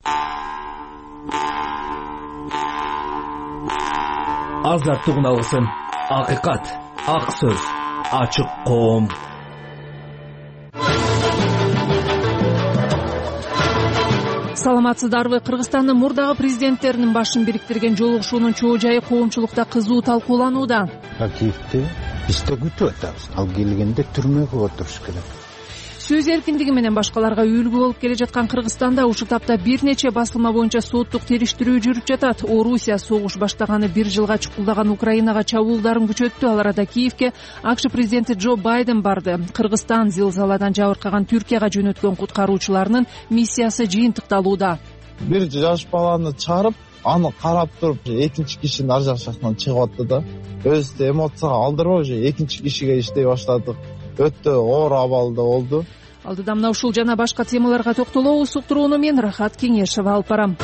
Азаттык алгысын, акыйкат, ак сөз, ачык коом. Саламатсыздарбы? Кыргызстандын мурдагы президенттеринин башын бириктирген жолугушуунун чоо жайы коомчулукта кызуу талкууланууда. Акиевди биз да күтүп атабыз. Ал келгенде түрмөгө отуруш керек. Сөз эркиндиги менен башкаларга үлгү болуп келе жаткан Кыргызстанда ушул тапта бир нече басылма боюнча соттук териштирүү жүрүп жатат. Орусия согуш баштаганы 1 жылга чукулдаган Украинага чабуулдарын күчөттү. Ал арада Киевке АКШ президенти Джо Байден барды. Кыргызстан зилзаладан жабыркаган Түркияга жөнөткөн куткаруучуларынын миссиясы жыйынтыкталууда. Бир жаш баланы чыгарып, аны карап туруп, экинчи кишинин ар жак жактан чыгып атты да. Өзү эмоцияга алдырбай уже экинчи кишиге иштей баштадык. Өтө оор абалда болду. Алдыда мына ушул жана башка темаларга токтолобуз. Уктурууну мен Рахат Кеңешова алып барам.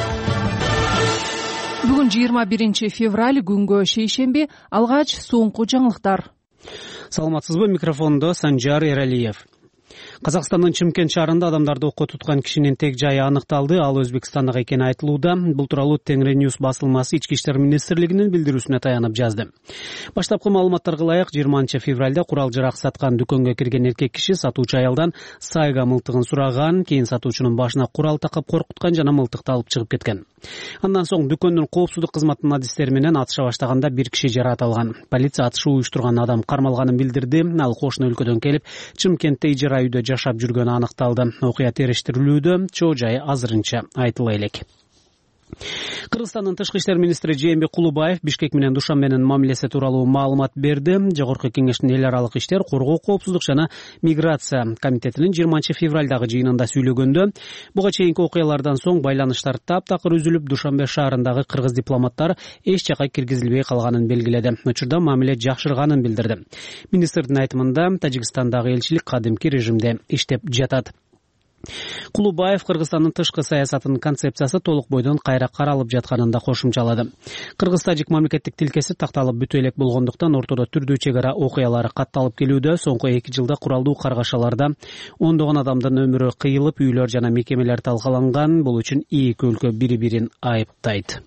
Бүгүн 21 февраль, күнгө шейшемби. Алгач соңку жаңылыктар. Саламатсызбы? Микрофондо Санжар Эралиев. Казакстандын Чымкент шаарында адамдарды окко туткан кишинин тег жайы аныкталды. Ал Өзбекстандык экени айтылууда. Бул тууралуу Тенгриньюс басылмасы Ички иштер министрлигинин билдирүүсүнө таянып жазды. Баштапкы маалыматтарга ылайык 20 февралда курал жарак саткан дүкөнгө кирген эркек киши сатуучу аялдан сайга мылтыгын сураган, кийин сатуучунун башына курал такап коркуткан жана мылтыкты алып чыгып кеткен. Андан соң дүкөндүн коопсуздук кызматынын адистери менен атыша баштаганда бир киши жаракат алган. Полиция атышы уюштурган адам кармалганын билдирди. Ал кошуна өлкөдөн келип, Чымкентте ижара үйдө жашап жүргөнү аныкталды. Окуя териштирилүүдө, чоо жайы азырынча айтыла элек. Кыргызстандын тышкы иштер министри Жээнбек Кулубаев Бишкек менен Душанбенин мамилеси тууралуу маалымат берди. Жогорку кеңештин эл аралык иштер, коргоо, коопсуздук жана миграция комитетинин 20 февралдагы жыйынында сүйлөгөндө, буга чейинки окуялардан соң байланыштар таптакыр үзүлүп, Душанбе шаарындагы кыргыз дипломаттар эч жака киргизилбей калганын белгиледи. Учурда мамиле жакшырганын билдирди. Министрдин айтымында, Тажикстандагы элчилик кадимки режимде иштеп жатат. Кулубаев Кыргызстандын тышкы саясатынын концепциясы толук бойдон кайра каралып жатканын да кошумчалады. Кыргыз-тажик мамлекеттик тилкеси такталып бүтө элек болгондуктан ортодо түрдүү чек ара окуялары катталып келүүдө. Соңку 2 жылда куралдуу каргашаларда ондогон адамдын өмүрү кыйылып, үйлөр жана мекемелер талкаланган. Бул үчүн эки өлкө бири-бирин айыптайт.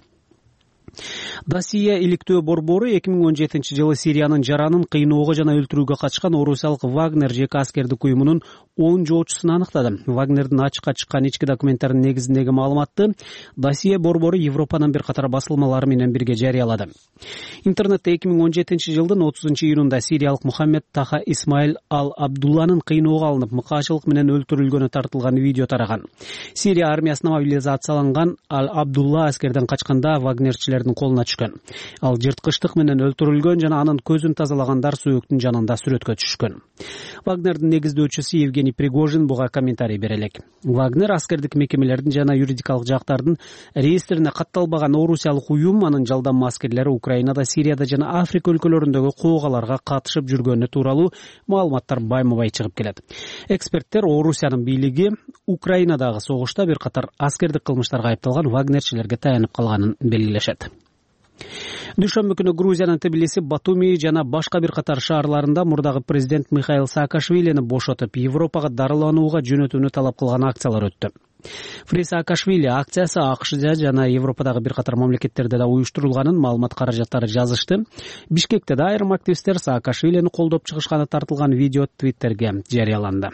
Досия иликтөө борбору 2017 жылы Сириянын жаранын кыйноого жана өлтүрүүгө катышкан орусиялык Вагнер жеке аскердик уюмунун 10 жоочусун аныктады. Вагнердин ачыкка чыккан ички документтарынын негизиндеги маалыматты Досия борбору Европанын бир катар басылмалары менен бирге жарыялады. Интернетте 2017 жылдын 30 июнунда сириялык Мухаммед Таха Исмаил Ал-Абдулланын кыйноого алынып, мыкаачылык менен өлтүрүлгөнү тартылган видео тараган. Сирия армиясына мобилизацияланган Ал-Абдулла аскерден качканда вагнерчилердин колуна түшкөн. Ал жырткычтык менен өлтүрүлгөн жана анын көзүн тазалагандар сөөктүн жанында сүрөткө түшкөн. Вагнердин негиздөөчүсү Евгений Пригожин буга комментарий бере элек. Вагнер аскердик мекемелердин жана юридикалык жактардын реестрине катталбаган орусиялык уюм, анын жалданма аскерлери Украинада, Сирияда жана Африка өлкөлөрүндөгү куугаларга катышып жүргөнү тууралуу маалыматтар байма-бай чыгып келет. Эксперттер Орусиянын бийлиги Украинадагы согушта бир катар аскердик кылмыштарга айыпталган вагнерчилерге таянып калганын белгилешет. Дүйшөмбү күнү Грузиянын Тбилиси, Батуми жана башка бир катар шаарларында мурдагы президент Михаил Саакашвилини бошотуп, Европага дарыланууга жөнөтүүнү талап кылган акциялар өттү. Фри Саакашвили акциясы АКШда жана Европадагы бир катар мамлекеттерде да уюштурулганын маалымат каражаттары жазышты. Бишкекте да айрым активисттер Саакашвилини колдоп чыгышканы тартылган видео Твиттерге жарыяланды.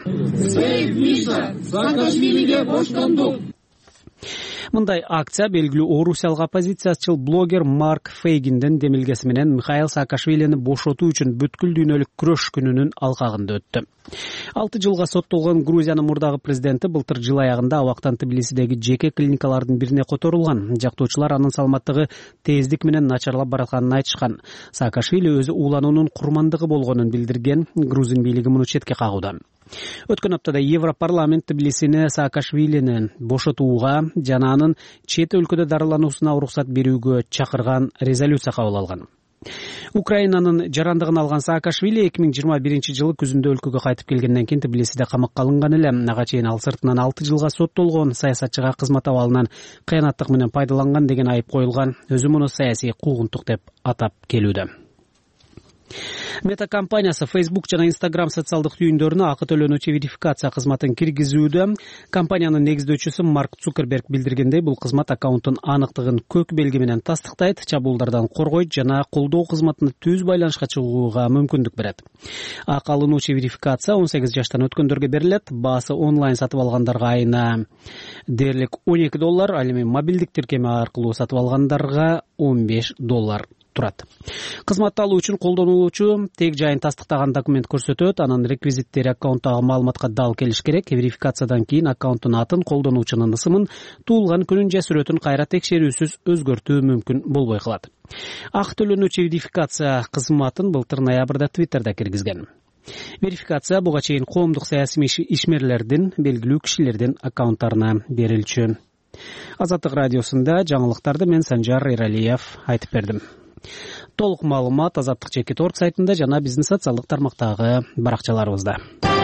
Мындай акция белгилүү орусиялык оппозициячыл блогер Марк Фейгиндин демилгеси менен Михаил Саакашвилини бошотуу үчүн бүткүл дүйнөлүк күрөш күнүнүн алкагында өттү. 6 жылга соттолгон Грузиянын мурдагы президенти былтыр жыл аягында абактан Тбилисидеги жеке клиникалардын бирине которулган. Жактоочулар анын саламаттыгы тездик менен начарлап баратканын айтышкан. Саакашвили өзү уулануунун курмандыгы болгонун билдирген. Грузин бийлиги муну четке кагууда. Өткөн аптада Европарламент Тбилисини Саакашвилини бошотууга жана анын чет өлкөдө дарылануусуна уруксат берүүгө чакырган резолюция кабыл алган. Украинанын жарандыгын алган Саакашвили 2021 жылы күзүндө өлкөгө кайтып келгенден кийин Тбилисиде камакка алынган эле. Ага чейин ал сыртынан 6 жылга соттолгон, саясатчыга кызмат абалынан кыянаттык менен пайдаланган деген айып коюлган. Өзү муну саясий куугунтук деп атап келүүдө. Meta компаниясы Facebook жана Instagram социалдык түйүндөрүнө акы төлөнүүчү верификация кызматын киргизүүдө. Компаниянын негиздөөчүсү Марк Цукерберг билдиргендей, бул кызмат аккаунттун аныктыгын көк белги менен тастыктайт, чабуулдардан коргойт жана колдоо кызматына түз байланышка чыгууга мүмкүндүк берет. Акы алынуучу верификация 18 жаштан өткөндөргө берилет. Баасы онлайн сатып алгандарга айына дээрлик $12, ал эми мобилдик тиркеме аркылуу сатып алгандарга $15 турат. Кызматты алуу үчүн колдонуучу тег жайын тастыктаган документ көрсөтөт, анын реквизиттери аккаунттагы маалыматка дал келиш керек. Верификациядан кийин аккаунттун атын, колдонуучунун ысымын, туулган күнүн же сүрөтүн кайра текшерүүсүз өзгөртүү мүмкүн болбой калат. Акы төлөнүүчү верификация кызматын былтыр ноябрда Twitterда киргизген. Верификация буга чейин коомдук саясий ишмерлердин, белгилүү кишилердин аккаунттарына берилчү. Азаттык радиосунда жаңылыктарды мен Санжар Эралиев айтып бердим. Толук маалымат azattik.org сайтында жана биздин социалдык тармактагы баракчаларыбызда.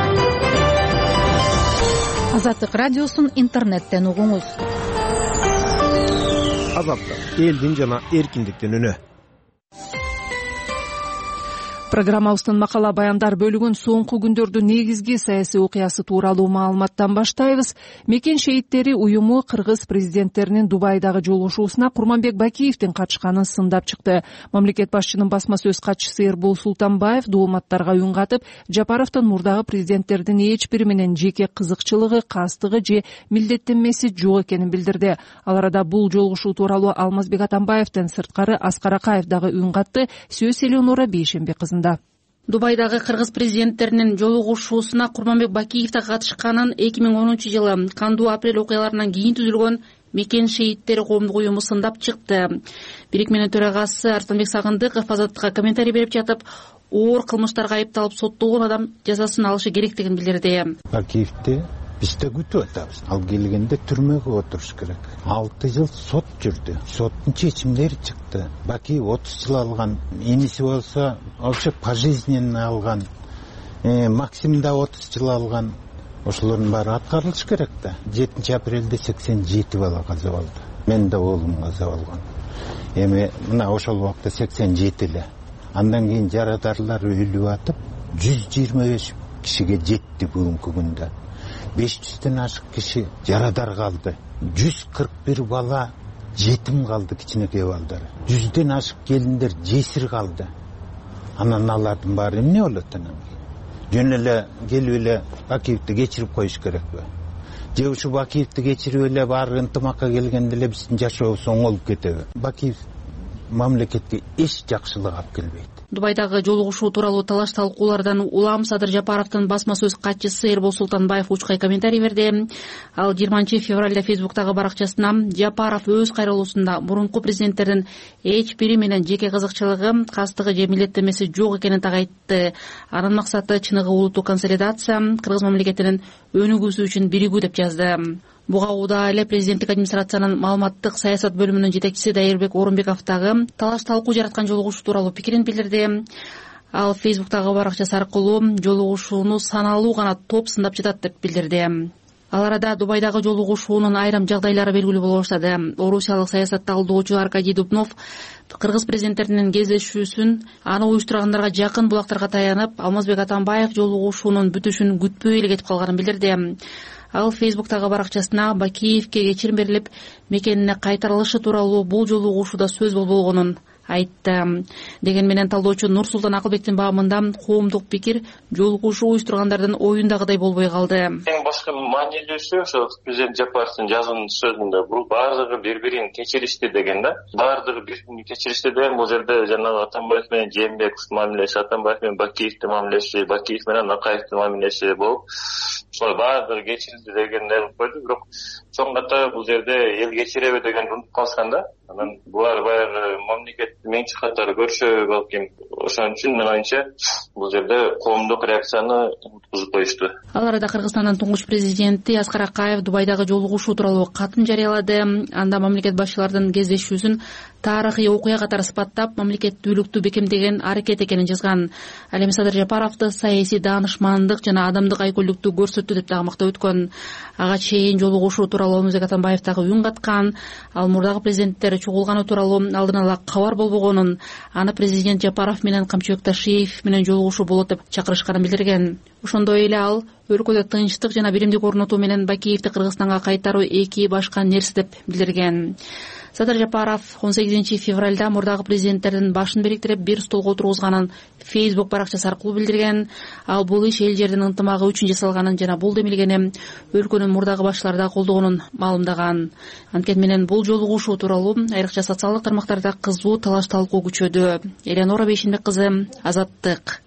Азаттык радиосун интернеттен угуңуз. Азаттык элдин жана эркиндиктин үнү. Программабыздын макала баяндар бөлүгүн соңку күндөрдүн негизги саясий окуясы тууралуу маалыматтан баштайбыз. Мекен шейиттери уюму кыргыз президенттеринин Дубайдагы жолугушуусуна Курманбек Бакиевдин катышканын сындап чыкты. Мамлекет башчынын басма сөз катчысы Эрбол Султанбаев дооматтарга үн катып, Жапаровдун мурдагы президенттердин эч бири менен жеке кызыкчылыгы, кастыгы же милдеттенмеси жок экенин билдирди. Ал арада бул жолугушуу тууралуу Алмазбек Атамбаевден сырткары Аскар Акаев дагы үн катты. Сөз Элеонора Бейшембек кызында. Дубайдагы кыргыз президенттеринин жолугушуусуна Курманбек Бакиев да катышканын 2010-жылы кандуу апрель окуяларынан кийин түзүлгөн Мекен шейиттери коомдук уюму сындап чыкты. Бирикменин төрагасы Арсланбек Сагындыков Азаттыкка комментарий берип жатып, оор кылмыштарга айыпталып соттолгон адам жазасын алышы керектигин билдирди. Бакиевди биз да күтүп атабыз. Ал келгенде түрмөгө отуруш керек. 6 жыл сот жүрдү. Соттун чечимдери чыкты. Бакиев 30 жыл алган, иниси болсо вообще пожизненно алган. Максим да 30 жыл алган. Ошолордун баары аткарылыш керек да. 7 апрелде 87 бала каза болду. Мен да оолум каза болгон. Эми мына ошол убакта 87 эле. Андан кийин жарадарлар өлүп атып, 125 кишиге жетти бүгүнкү күндө. 500ден ашык киши жарадар калды. 141 бала жетим калды, кичинекей балдар. 100ден ашык келиндер жесир калды. Анан алардын баары эмне болот анан? Жөн эле келип эле Бакиевди кечирип коюш керекпи? Же ушу Бакиевди кечирип эле баары ынтымакка келгенде эле биздин жашообуз оңолуп кетеби? Бакиев мамлекетке эч жакшылык алып келбейт. Дубайдагы жолугушуу тууралуу талаш талкуулардан улам Садыр Жапаровдун басма сөз катчысы Эрбол Султанбаев учкай комментарий берди. Ал 20 февралда Фейсбуктагы баракчасына Жапаров өз кайрылуусунда мурунку президенттердин эч бири менен жеке кызыкчылыгы, кастыгы же милдеттенмеси жок экенин так айтты. Анын максаты чыныгы улуттук консолидация, кыргыз мамлекетинин өнүгүүсү үчүн биригүү деп жазды. Буга ууда эле президенттик администрациянын маалыматтык саясат бөлүмүнүн жетекчиси Дайырбек Орунбеков дагы талаш талкуу жараткан жолугушуу тууралуу пикирин билдирди. Ал Фейсбуктагы баракчасы аркылуу жолугушууну саналуу гана топ сындап жатат деп билдирди. Ал арада Дубайдагы жолугушуунун айрым жагдайлары белгилүү боло баштады. Орусиялык саясат талдоочу Аркадий Дубнов кыргыз президенттеринин кездешүүсүн аны уюштургандарга жакын булактарга таянып, Алмазбек Атамбаев жолугушуунун бүтүшүн күтпөй эле кетип калганын билдирди. Ал Фейсбуктагы баракчасына Бакиевке кечирим берилип, мекенине кайтарылышы тууралуу бул жолугушууда сөз болбогонун айтты. Деген менен талдоочу Нурсултан Акылбектин баамында коомдук пикир жолугушуу уюштургандардын оюндагыдай болбой калды. Эң башкы маанилүүсү ошо президент Жапаровдун жазуунун сөзүндө бул баардыгы бири-бирин кечиришти деген да. Баардыгы бири-бирин кечиришти деген бул жерде жанагы Атамбаев менен Жээнбековдун мамилеси, Атамбаев менен Бакиевдин мамилеси, Бакиев менен Акаевдин мамилеси болуп, ошол баардыгы кечирилди дегенди койду. Бирок чоң ката бул жерде эл кечиреби деген унутуп калышкан да. Анан булар баягы мамлекеттин меңчи катары көрүшө балким. Ошон үчүн мен оюмча бул жерде коомдук реакцияны уткузуп коюшту. Ал арада Кыргызстандын туңгуч президенти Аскар Акаев Дубайдагы жолугушуу тууралуу катын жарыялады. Анда мамлекет башчылардын кездешүүсүн тарыхый окуя катары сыпаттап мамлекеттүүлүктү бекемдеген аракет экенин жазган. Ал эми Садыр Жапаровду саясий даанышмандык жана адамдык айкөлдүктү көрсөттү деп дагы мактап өткөн. Ага чейин жолугушуу тууралуу Алмазбек Атамбаев дагы үн каткан. Ал мурдагы президенттер чогулганы тууралуу алдын ала кабар болбогонун, аны президент Жапаров менен Камчыбек Ташиев менен жолугушуу болот деп чакырышканын билдирген. Ошондой эле ал өлкөдө тынчтык жана биримдик орнотуу менен Бакиевди Кыргызстанга кайтаруу эки башка нерсе деп билдирген. Садыр Жапаров 18 февралда мурдагы президенттердин башын бириктирип бир столго отургузганын Facebook баракчасы аркылуу билдирген. Ал бул иш эл жердин ынтымагы үчүн жасалганын жана бул демилгени өлкөнүн мурдагы башчылары да колдогонун маалымдаган. Анткени менен бул жолугушуу тууралуу айрыкча социалдык тармактарда кызуу талаш талкуу күчөдү. Эленора Бейшенбек кызы, Азаттык.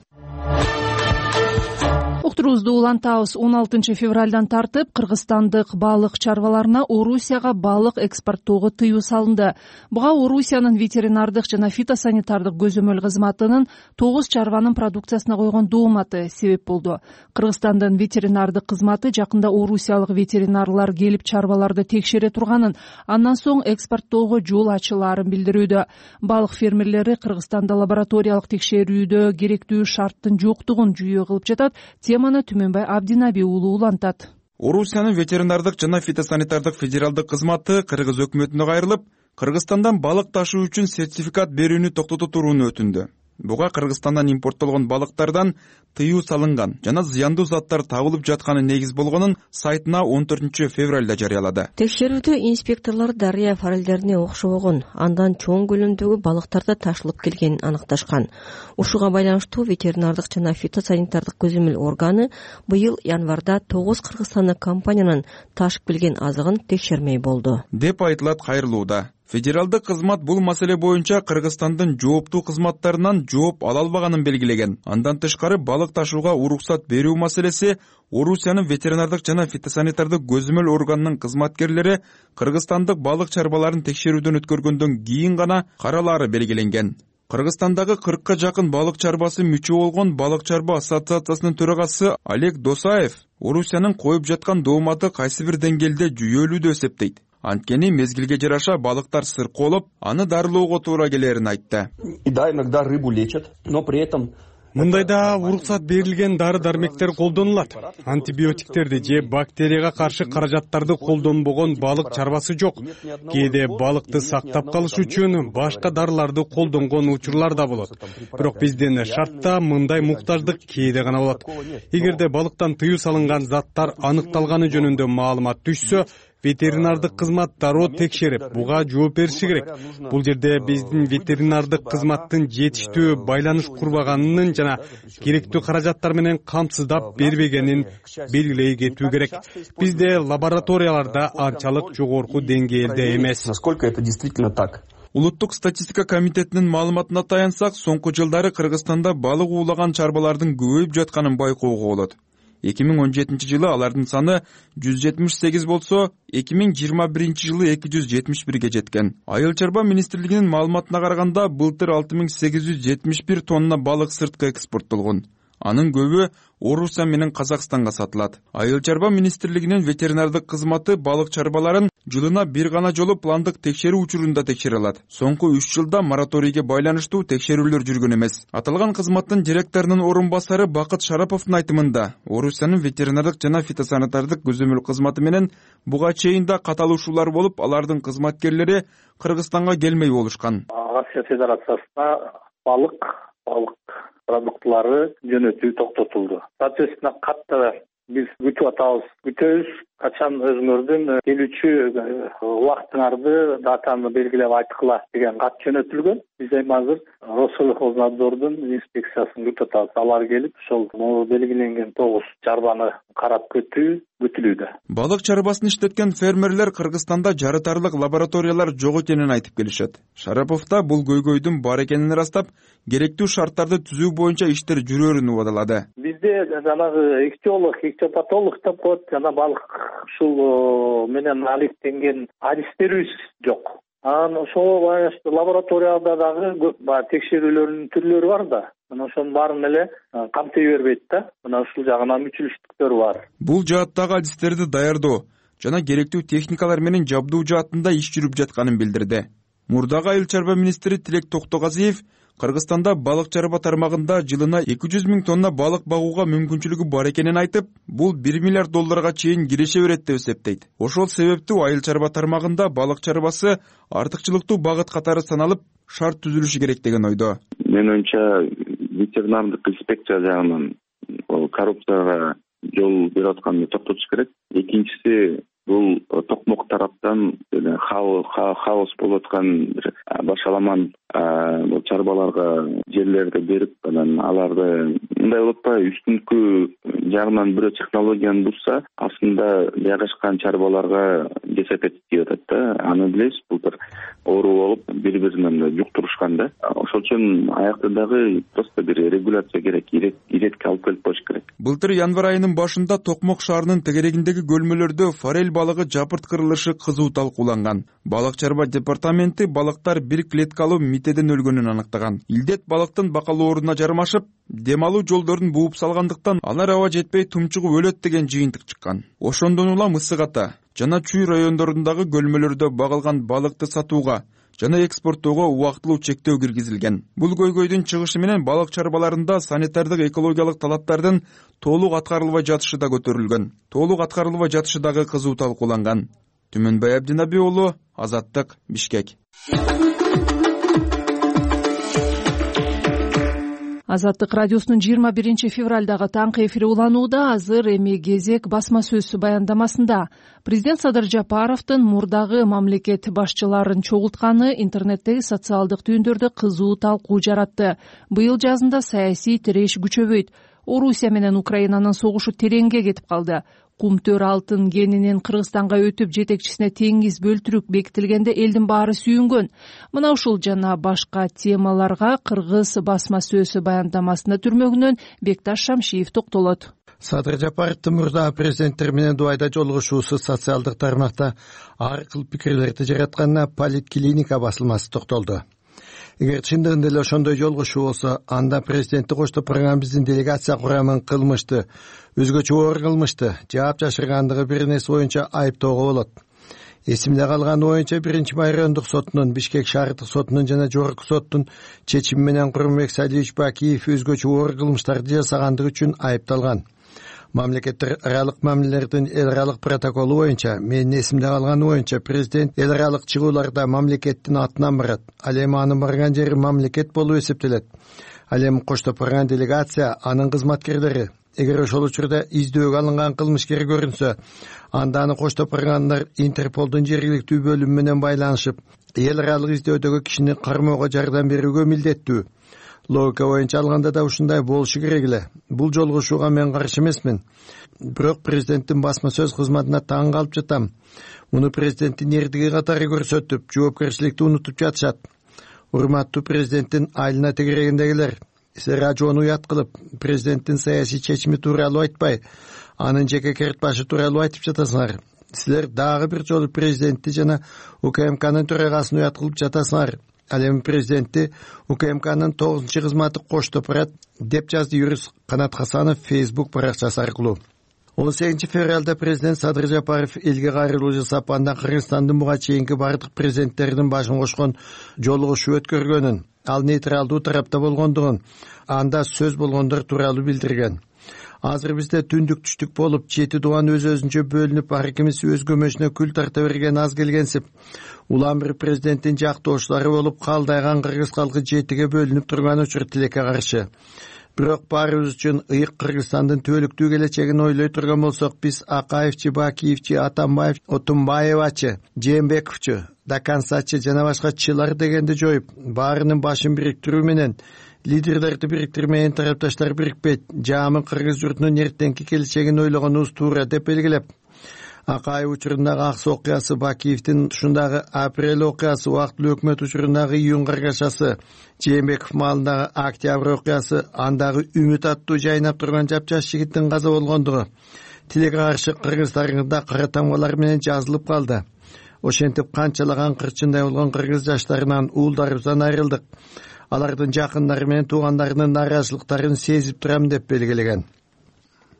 Уктуруубузду улантабыз. 16 февралдан тартып кыргызстандык балык чарбаларына Орусияга балык экспорттоого тыюу салынды. Буга Орусиянын ветеринардык жана фитосанитардык көзөмөл кызматынын 9 чарбанын продукциясына койгон дооматы себеп болду. Кыргызстандын ветеринардык кызматы жакында орусиялык ветеринарлар келип чарбаларды текшере турганын, андан соң экспорттоого жол ачылаарын билдирүүдө. Балык фермерлери Кыргызстанда лабораториялык текшерүүдө керектүү шарттын жоктугун жүйө кылып жатат. Теманы Түмөнбай Абдинаби уулу улантат. Орусиянын ветеринардык жана фитосанитардык федералдык кызматы Кыргыз өкмөтүнө кайрылып, Кыргызстандан балык ташуу үчүн сертификат берүүнү токтото турууну өтүндү. Буга Кыргызстандан импорттолгон балыктардан тыюу салынган жана зыяндуу заттар табылып жатканы негиз болгонун сайтына 14 февралда жарыялады. Текшерүүдө инспекторлор дарыя форелдерине окшобогон, андан чоң көлөмдөгү балыктарды ташылып келгенин аныкташкан. Ушуга байланыштуу ветеринардык жана фитосанитардык көзөмөл органы быйыл январда 9 кыргызстандык компаниянын ташып келген азыгын текшермей болду деп айтылат кайрылууда. Федералдык кызмат бул маселе боюнча Кыргызстандын жооптуу кызматтарынан жооп ала албаганын белгилеген. Андан тышкары балык ташууга уруксат берүү маселеси Орусиянын ветеринардык жана фитосанитардык көзөмөл органынын кызматкерлери Кыргызстандык балык чарбаларын текшерүүдөн өткөргөндөн кийин гана каралаары белгиленген. Кыргызстандагы 40 жакын балык чарбасы мүчө болгон балык чарба ассоциациясынын төрагасы Олег Досаев Орусиянын коюп жаткан дооматы кайсы бир деңгээлде жүйөлүү деп эсептейт. Анткени мезгилге жараша балыктар сыркоолоп, аны дарылоого туура келерин айтты. И да, иногда рыбу лечат, но при этом мындайда уруксат берилген дары-дармектер колдонулат. Антибиотиктерди же бактерияга каршы каражаттарды колдонбогон балык чарбасы жок. Кээде балыкты сактап калыш үчүн башка дарыларды колдонгон учурлар да болот. Бирок биздин шартта мындай муктаждык кээде гана болот. Эгерде балыктан тыюу салынган заттар аныкталганы жөнүндө маалымат түшсө, ветеринардык кызмат дароо текшерип, буга жооп бериши керек. Бул жерде биздин ветеринардык кызматтын жетиштүү байланыш курбаганын жана керектүү каражаттар менен камсыздап бербегенин белгилей кетүү керек. Бизде лабораторияларда анчалык жогорку деңгээлде эмес. Насколько это действительно так? Улуттук статистика комитетинин маалыматына таянсак, соңку жылдары Кыргызстанда балык уулаган чарбалардын көбөйүп жатканын байкоого болот. 2017 жылы алардын саны 178 болсо, 2021 жылы 271 жеткен. Айыл чарба министрлигинин маалыматына караганда, былтыр 6871 тонна балык сырткы экспорттолгон. Анын көбү Орусия менен Казакстанга сатылат. Айыл чарба министрлигинин ветеринардык кызматы балык чарбаларын жылына бир гана жолу пландык текшерүү учурунда текшере алат. Соңку 3 жылда мораторийге байланыштуу текшерүүлөр жүргөн эмес. Аталган кызматтын директорунун орун басары Бакыт Шараповдун айтымында, Орусиянын ветеринардык жана фитосанитардык көзөмөл кызматы менен буга чейин да каталышуулар болуп, алардын кызматкерлери Кыргызстанга келмей болушкан. Россия Федерациясына балык продуктлары жөнөтүү токтотулду. Соответственно, катты биз күтүп атабыз, күтөбүз. Качан өзүңөрдүн келүүчү убактыңарды, датаны белгилеп айткыла деген кат жөнөтүлгөн. Биз эми азыр Россельхознадзордун инспекциясын күтүп атабыз. Алар келип, ошол белгиленген 9 чарбаны карап күтүлүүдө. Балык чарбасын иштеткен фермерлер Кыргызстанда жарытарлык лабораториялар жок экенин айтып келишет. Шарапов да бул көйгөйдүн бар экенин ырастап, керектүү шарттарды түзүү боюнча иштер жүрөрүн убадалады. Бизде жанагы ихтиолог, ихтиопатолог деп коет, жана балык ушул менен алектенген адистерибиз жок. Ошого байланыштуу лабораторияда дагы текшерүүлөрдүн түрлөрү бар да. Мына ошонун баарын эле камтый бербейт да. Мына ушул жагынан мүчүлүштүктөр бар. Бул жааттагы адистерди даярдоо жана керектүү техникалар менен жабдуу жаатында иш жүрүп жатканын билдирди. Мурдагы айыл чарба министри Тилек Токтогазиев Кыргызстанда балык чарба тармагында жылына 200 000 тонна балык багууга мүмкүнчүлүгү бар экенин айтып, бул $1 миллиард чейин киреше берет деп эсептейт. Ошол себептүү айыл чарба тармагында балык чарбасы артыкчылыктуу багыт катары саналып, шарт түзүлүшү керек деген ойдо. Менин оюмча, ветеринардык инспекция жагынан коррупцияга жол берип атканды токтотуш керек. Экинчиси, бул токмок тараптан хаос болуп аткан башаламан бул чарбаларга жерлерди берип, анан аларды мындай болуп атпайбы, үстүнкү жагынан бирөө технологияны бузса, астында жайгашкан чарбаларга кесепет тийип атат да. Аны билесиз, бул бир оору болуп, бири-биринен жуктурушкан да. Ошол үчүн аякта дагы просто бир регуляция керек, иретке алып келип коюш керек. Былтыр январь айынын башында Токмок шаарынын тегерегиндеги көлмөлөрдө форель балыгы жапырт кырылышы кызуу талкууланган. Балык чарба департаменти балыктар бир клеткалуу митеден өлгөнүн аныктаган. Илдет балыктын бакалооруна жармашып, дем алуу жолдорун бууп салгандыктан алар аба жетпей тумчугуп өлөт деген жыйынтык чыккан. Ошондон улам Ысык Ата жана Чүй райондорундагы көлмөлөрдө багылган балыкты сатууга жана экспорттоого убактылуу чектөө киргизилген. Бул көйгөйдүн чыгышы менен балык чарбаларында санитардык экологиялык талаптардын толук аткарылбай жатышы да көтөрүлгөн. Толук аткарылбай жатышы дагы кызуу талкууланган. Түмөнбай Абдинаби уулу, Азаттык, Бишкек. Азаттык радиосунун 21 февралдагы таңкы эфири уланууда. Азыр эми кезек басма сөз баяндамасында. Президент Садыр Жапаровдун мурдагы мамлекет башчыларын чогултканы интернеттеги социалдык түйүндөрдө кызуу талкуу жаратты. Быйыл жазында саясий тиреш күчөбөйт. Орусия менен Украинанын согушу тереңге кетип калды. Кумтөр алтын кенинен Кыргызстанга өтүп жетекчисине теңиз бөлтүрүк бекитилгенде элдин баары сүйүнгөн. Мына ушул жана башка темаларга Кыргыз басма сөз баяндамасында түрмөгүнөн Бекташ Шамшиев токтолот. Садыр Жапаровдун мурдагы президенттер менен Дубайда жолугушуусу социалдык тармакта ар кыл пикирлерди жаратканына Политклиника басылмасы токтолду. Эгер чындыгында эле ошондой жолугушуу болсо, анда президентти коштоп барган биздин делегация курамын кылмышты, өзгөчө оор кылмышты, жаап жашыргандыгы бир нерсе боюнча айыптоого болот. Эсимде калганы боюнча 1-Май райондук сотунун, Бишкек шаардык сотунун жана жогорку соттун чечими менен Курманбек Салиевич Бакиев өзгөчө оор кылмыштарды жасагандыгы үчүн айыпталган. Мамлекеттер аралык мамилелердин эл аралык протоколу боюнча, менин эсимде калганы боюнча, президент эл аралык чыгууларда мамлекеттин атынан барат. Ал эми анын барган жери мамлекет болуп эсептелет. Ал эми коштоп барган делегация, анын кызматкерлери. Эгер ошол учурда издөөгө алынган кылмышкер көрүнсө, анда аны коштоп баргандар Интерполдун жергиликтүү бөлүмү менен байланышып, эл аралык издөөдөгү кишини кармоого жардам берүүгө милдеттүү. Логика боюнча алганда да ушундай болушу керек эле. Бул жолугушууга мен каршы эмесмин. Бирок президенттин басма сөз кызматына таң калып жатам. Муну президенттин эрдиги катары көрсөтүп, жоопкерчиликти унутуп жатышат. Урматтуу президенттин айылына тегерегиндегилер, силер ажоону уят кылып, президенттин саясий чечими тууралуу айтпай, анын жеке керт башы тууралуу айтып жатасыңар. Силер дагы бир жолу президентти жана УКМКнын төрагасын уят кылып жатасыңар. Ал эми президентти УКМКнын 9-чы кызматы коштоп барат, деп жазды юрист Канат Хасанов Facebook баракчасы аркылуу. 18 февралда президент Садыр Жапаров элге кайрылуу жасап, андан Кыргызстандын буга чейинки бардык президенттердин башын кошкон жолугушуу өткөргөнүн, ал нейтралдуу тарапта болгондугун, анда сөз болгондор тууралуу билдирген. Азыр бизде түндүк түштүк болуп, 7 дубан өз-өзүнчө бөлүнүп, ар кимиси өз көмөшүнө күл тарта берген аз келгенсип, улам бир президенттин жактоочулары болуп, калдайган кыргыз калкы 7ге бөлүнүп турган учур тилекке каршы. Бирок баарыбыз үчүн ыйык Кыргызстандын түбөлүктүү келечегин ойлой турган болсок, биз Акаевчи, Бакиевчи, Атамбаев, Отунбаевачы, Жээнбековчу, Дакансачы жана башкачылар дегенди жоюп, баарынын башын бириктирүү менен лидерлерди бириктирмеген тарапташтар бирикпейт, жамы кыргыз журтунун эртеңки келечегин ойлогонубуз туура деп белгилеп, Акаев учурундагы Аксы окуясы, Бакиевдин ушундагы Апрель окуясы, убактылуу өкмөт учурундагы Июнь каргашасы, Жээнбеков маалындагы Октябрь окуясы, андагы Үмүт аттуу жайнап турган жапжаш жигиттин каза болгондугу тилекке каршы кыргыз тарыхында кара тамгалар менен жазылып калды. Ошентип канчалаган кырчындай болгон кыргыз жаштарынан уулдарыбыздан айрылдык. Алардын жакындары менен туугандарынын нааразычылыктарын сезип турам деп белгилеген.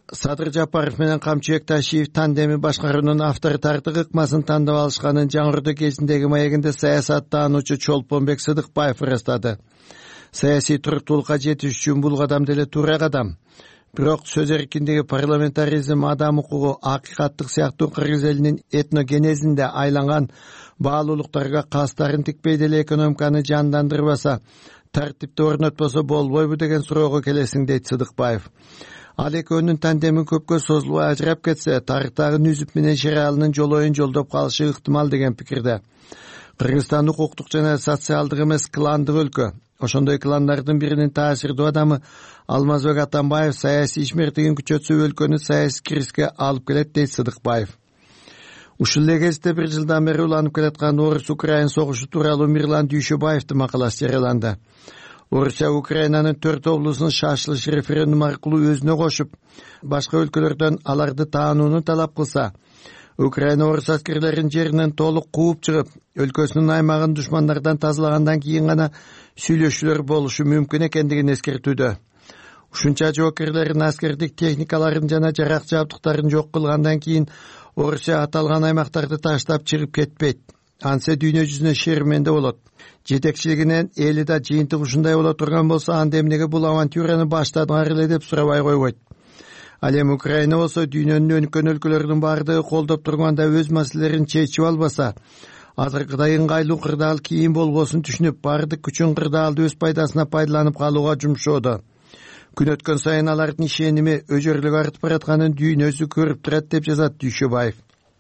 Садыр Жапаров менен Камчы Бекташиев тандеми башкаруунун авторитардык ыкмасын тандап алышканын жаңырды кезиндеги маегинде саясаттануучу Чолпонбек Сыдыкбаев ырастады. Саясий туруктуулукка жетиш үчүн бул кадам деле туура кадам. Бирок сөз эркиндиги, парламентаризм, адам укугу, акыйкаттык сыяктуу кыргыз элинин этногенезинде айланган баалуулуктарга кастарын тикпей деле экономиканы жандандырбаса, тартипти орнотпосо болбойбу деген суроого келесиң, дейт Сыдыкбаев. Ал экөөнүн тандеми көпкө созулуп ажырап кетсе, тарыктагы Нүзүп менен Шералынын жолоюн жолдоп калышы ыктымал деген пикирде. Кыргызстан укуктук жана социалдык эмес кландык өлкө. Ошондой кландардын биринин таасирдүү адамы Алмазбек Атамбаев саясий ишмердигин күчөтсө өлкөнү саясий кризиске алып келет, дейт Сыдыкбаев. Ушул эле кезде бир жылдан бери уланып келаткан Орус-Украин согушу тууралуу Мирлан Дүйшөбаевдин макаласы жарыяланды. Орусия Украинанын 4 облусун шашылыш референдум аркылуу өзүнө кошуп, башка өлкөлөрдөн аларды таанууну талап кылса, Украина орус аскерлерин жеринен толук кууп чыгып, өлкөсүнүн аймагын душмандардан тазалагандан кийин гана сүйлөшүүлөр болушу мүмкүн экендигин эскертүүдө. Ушунча жоокерлердин аскердик техникаларын жана жарак жабдыктарын жок кылгандан кийин Орусия аталган аймактарды таштап чыгып кетпейт. Ансе дүйнө жүзүнө шерменде болот. Жетекчилигинен эли да жыйынтык ушундай боло турган болсо, анда эмнеге бул авантюраны баштадыңар эле деп сурабай койбойт. Ал эми Украина болсо дүйнөнүн өнүккөн өлкөлөрүнүн баардыгы колдоп турганда өз маселелерин чечип албаса, азыркыдай ыңгайлуу кырдаал кийин болгосун түшүнүп, баардык күчүн кырдаалды өз пайдасына пайдаланып калууга жумшоодо. Күн өткөн сайын алардын ишеними өжөрлүк артып баратканын дүйнөсү көрүп турат, деп жазат Дүйшөбаев.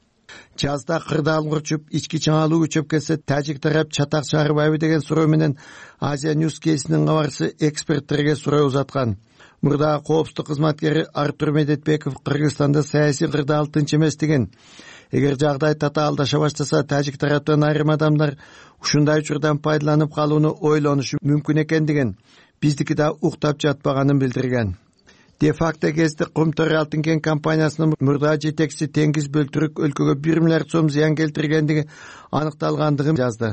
Жазда кырдаал курчуп, ички чыңалуу күчөп кетсе, тажик тарап чатак чыгарбайбы деген суроо менен Азия Ньюс кейсинин кабарчысы эксперттерге суроо узаткан. Мурдагы коопсуздук кызматкери Артур Медетбеков Кыргызстанда саясий кырдаал тынч эмес деген. Эгер жагдай татаалдаша баштаса, тажик тараптан айрым адамдар ушундай учурдан пайдаланып калууну ойлонушу мүмкүн экендигин, биздики да уктап жатпаганын билдирген. Де-факто кезде Кумтөр Алтын кен компаниясынын мурда жетекчиси Теңиз Бөлтүрүк өлкөгө 1 миллиард сом зыян келтиргендиги аныкталгандыгын жазды.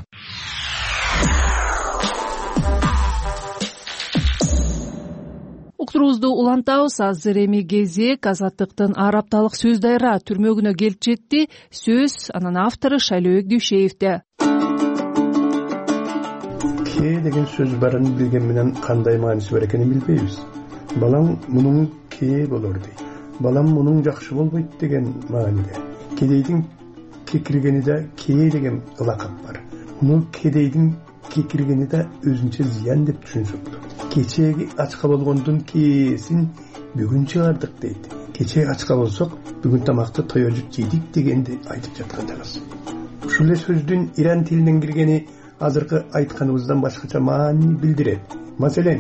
Уктуруубузду улантабыз. Азыр эми кезек Азаттыктын ар апталык сөз дайра түрмөгүнө келип жетти. Сөз анын автору Шайлообек Дүйшеевде. Ке деген сөз барын билген менен кандай мааниси бар экенин билбейбиз. Балам мунун ке болор дейт. Балам мунун жакшы болбойт деген мааниде. Кедейдин кекиргени да ке деген лакап бар. Муну кедейдин кекиргени да өзүнчө зыян деп түшүнсөктү. Кечеги ачка болгондун кээсин бүгүн чыгардык дейт. Кечеги ачка болсок, бүгүн тамакты тоёжуп жейдик дегенди айтып жаткандабыз. Ушул эле сөздүн иран тилинен киргени азыркы айтканыбыздан башкача маани билдирет. Маселен,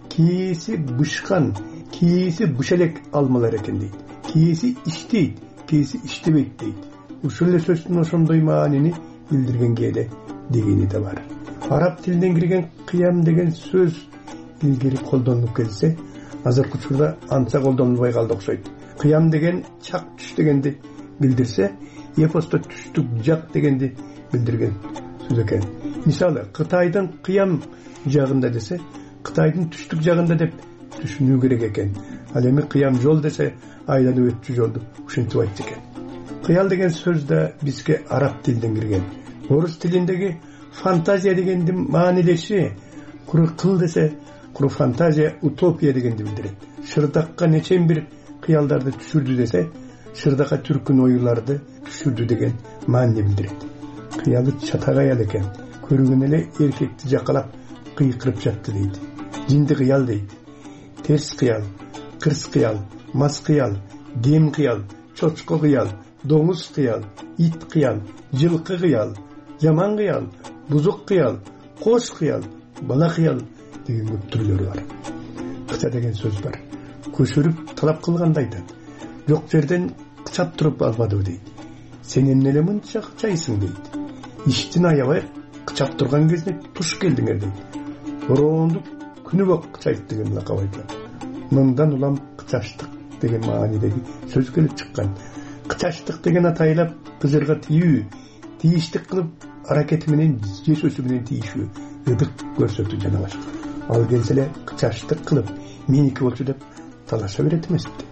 кээси бышкан, кээси бышелек алмалар экен дейт. Кээси иштейт, кээси иштебейт дейт. Ушул эле сөздүн ошондой маанини билдирген кээде дегени да бар. Араб тилинен кирген кыям деген сөз илгери колдонулуп келсе, азыркы учурда анча колдонулбай калды окшойт. Кыям деген чак түш дегенди билдирсе, эпосто түштүк жак дегенди билдирген сөз экен. Мисалы, Кытайдын кыям жагында десе, Кытайдын түштүк жагында деп түшүнүү керек экен. Ал эми кыям жол десе, айланып өтчү жолду ушинтип айтты экен. Кыял деген сөз да бизге араб тилинен кирген. Орус тилиндеги фантазия дегендин маанилеши, куру кыл десе, куру фантазия, утопия дегенди билдирет. Шырдакка нечен бир кыялдарды түшүрдү десе, шырдакка түркүн оюларды түшүрдү деген маани билдирет. Кыялы чатак аял экен. Көрүгөн эле эркекти жакалап кыйкырып жатты дейт. Жинди кыял дейт. Терс кыял, кырс кыял, мас кыял, кем кыял, чочко кыял, доңуз кыял, ит кыял, жылкы кыял, жаман кыял, бузук кыял, кош кыял, бала кыял деген көп түрлөрү бар. Кыча деген сөз бар. Көшөрүп талап кылганда айтат. Жок жерден кычап туруп албадыбы дейт. Сен эмне эле мынча кычайсың дейт. Иштин аябай кычап турган кезде туш келдиңер дейт. Бороондук күнү бок кычайт деген лакап айтылат. Мындан улам кычаштык деген маанидеги сөз келип чыккан. Кычаштык деген атайлап кызырга тийүү, тийиштик кылып аракети менен жесөсү менен тийишүү, ыдык көрсөтүү жана башка. Ал келсе эле кычаштык кылып меники болчу деп талаша берет эмеспи?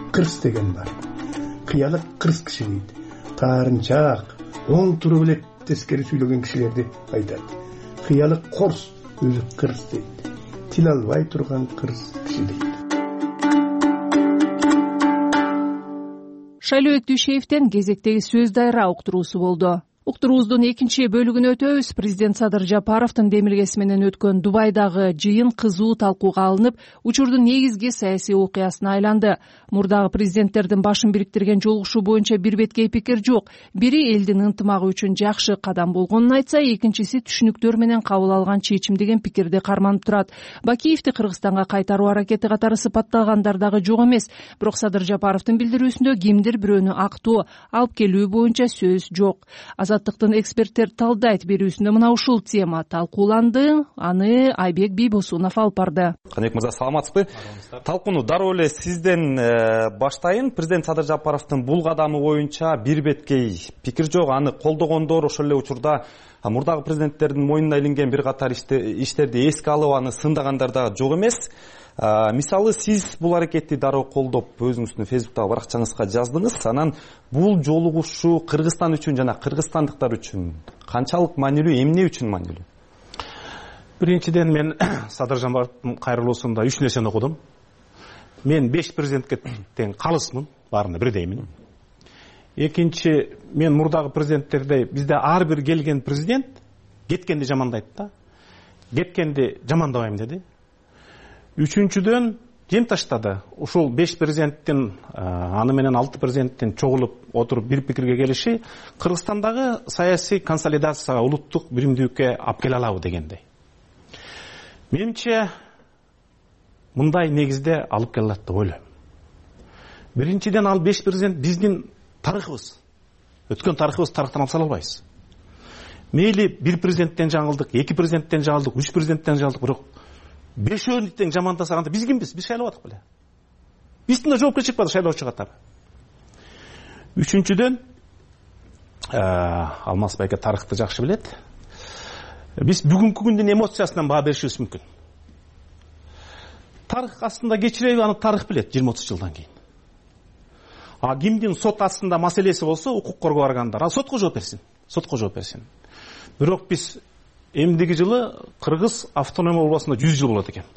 кырс деген бар. Кыялык кырс киши дейт. Таарынчаак, оң туруп эле тескери сүйлөгөн кишилерди айтат. Кыялык корс, өзү кырс дейт. Тил албай турган кырс киши дейт. Шайлообек Дүйшеевден кезектеги сөз дайра уктуруусу болду. Уктуруубуздун экинчи бөлүгүнө өтөбүз. Президент Садыр Жапаровдун демилгеси менен өткөн Дубайдагы жыйын кызуу талкууга алынып, учурдун негизги саясий окуясына айланды. Мурдагы президенттердин башын бириктирген жолугушуу боюнча бир беткей пикир жок. Бири элдин ынтымагы үчүн жакшы кадам болгонун айтса, экинчиси түшүнүктөр менен кабыл алган чечим деген пикирди карманып турат. Бакиевди Кыргызстанга кайтаруу аракети катары сыпатталгандар дагы жок эмес. Бирок Садыр Жапаровдун билдирүүсүндө кимдир бирөөнү актоо алып келүү боюнча сөз жок. Азаттыктын эксперттер талдайт берүүсүндө мына ушул тема талкууланды. Аны Айбек Бийбосунов алып барды. Канек мырза, саламатсызбы? Талкууну дароо эле сизден баштайын. Президент Садыр Жапаровдун бул кадамы боюнча бир беткей пикир жок. Аны колдогондор ошол эле учурда мурдагы президенттердин мойнуна илинген бир катар иштерди эске алып аны сындагандар дагы жок эмес. Мисалы, сиз бул аракетти дароо колдоп, өзүңүздүн Фейсбуктагы баракчаңызга жаздыңыз. Анан бул жолугушуу Кыргызстан үчүн жана кыргызстандыктар үчүн канчалык маанилүү, эмне үчүн маанилүү? Биринчиден, мен Садыр Жапаровдун кайрылуусунда 3 нерсени окудум. Мен 5 президентке тең калысмын, баарына бирдеймин. Экинчи, мен мурдагы президенттерде бизде ар бир келген президент кеткенди жамандайт да. Кеткенди жамандабайм деди. Үчүнчүдөн, жем таштады. Ушул 5 президенттин, аны менен 6 президенттин чогулуп отуруп бир пикирге келиши Кыргызстандагы саясий консолидацияга, улуттук биримдүүлүккө алып келе алабы дегендей. Менимче мындай негизде алып келе алат деп ойлойм. Биринчиден, ал 5 президент биздин тарыхыбыз. Өткөн тарыхыбыз тарыхтан алып сала албайбыз. Мейли бир президенттен жаңылдык, 2 президенттен жаңылдык, 3 президенттен жаңылдык, бирок 5-өөнү тең жамандасаганда биз кимбиз? Биз шайлабадык беле? Биздин да жоопкерчилик бар шайлоочу катары. Үчүнчүдөн, Алмаз байке тарыхты жакшы билет. Биз бүгүнкү күндүн эмоциясынан баа беришибиз мүмкүн. Тарых астында кечирейби, аны тарых билет 20-30 жылдан кийин. Кимдин сот астында маселеси болсо, укук коргоо баргандар, сотко жооп берсин. Сотко жооп берсин. Бирок биз эмдиги жылы Кыргыз автономия болбосунда 100 жыл болот экен.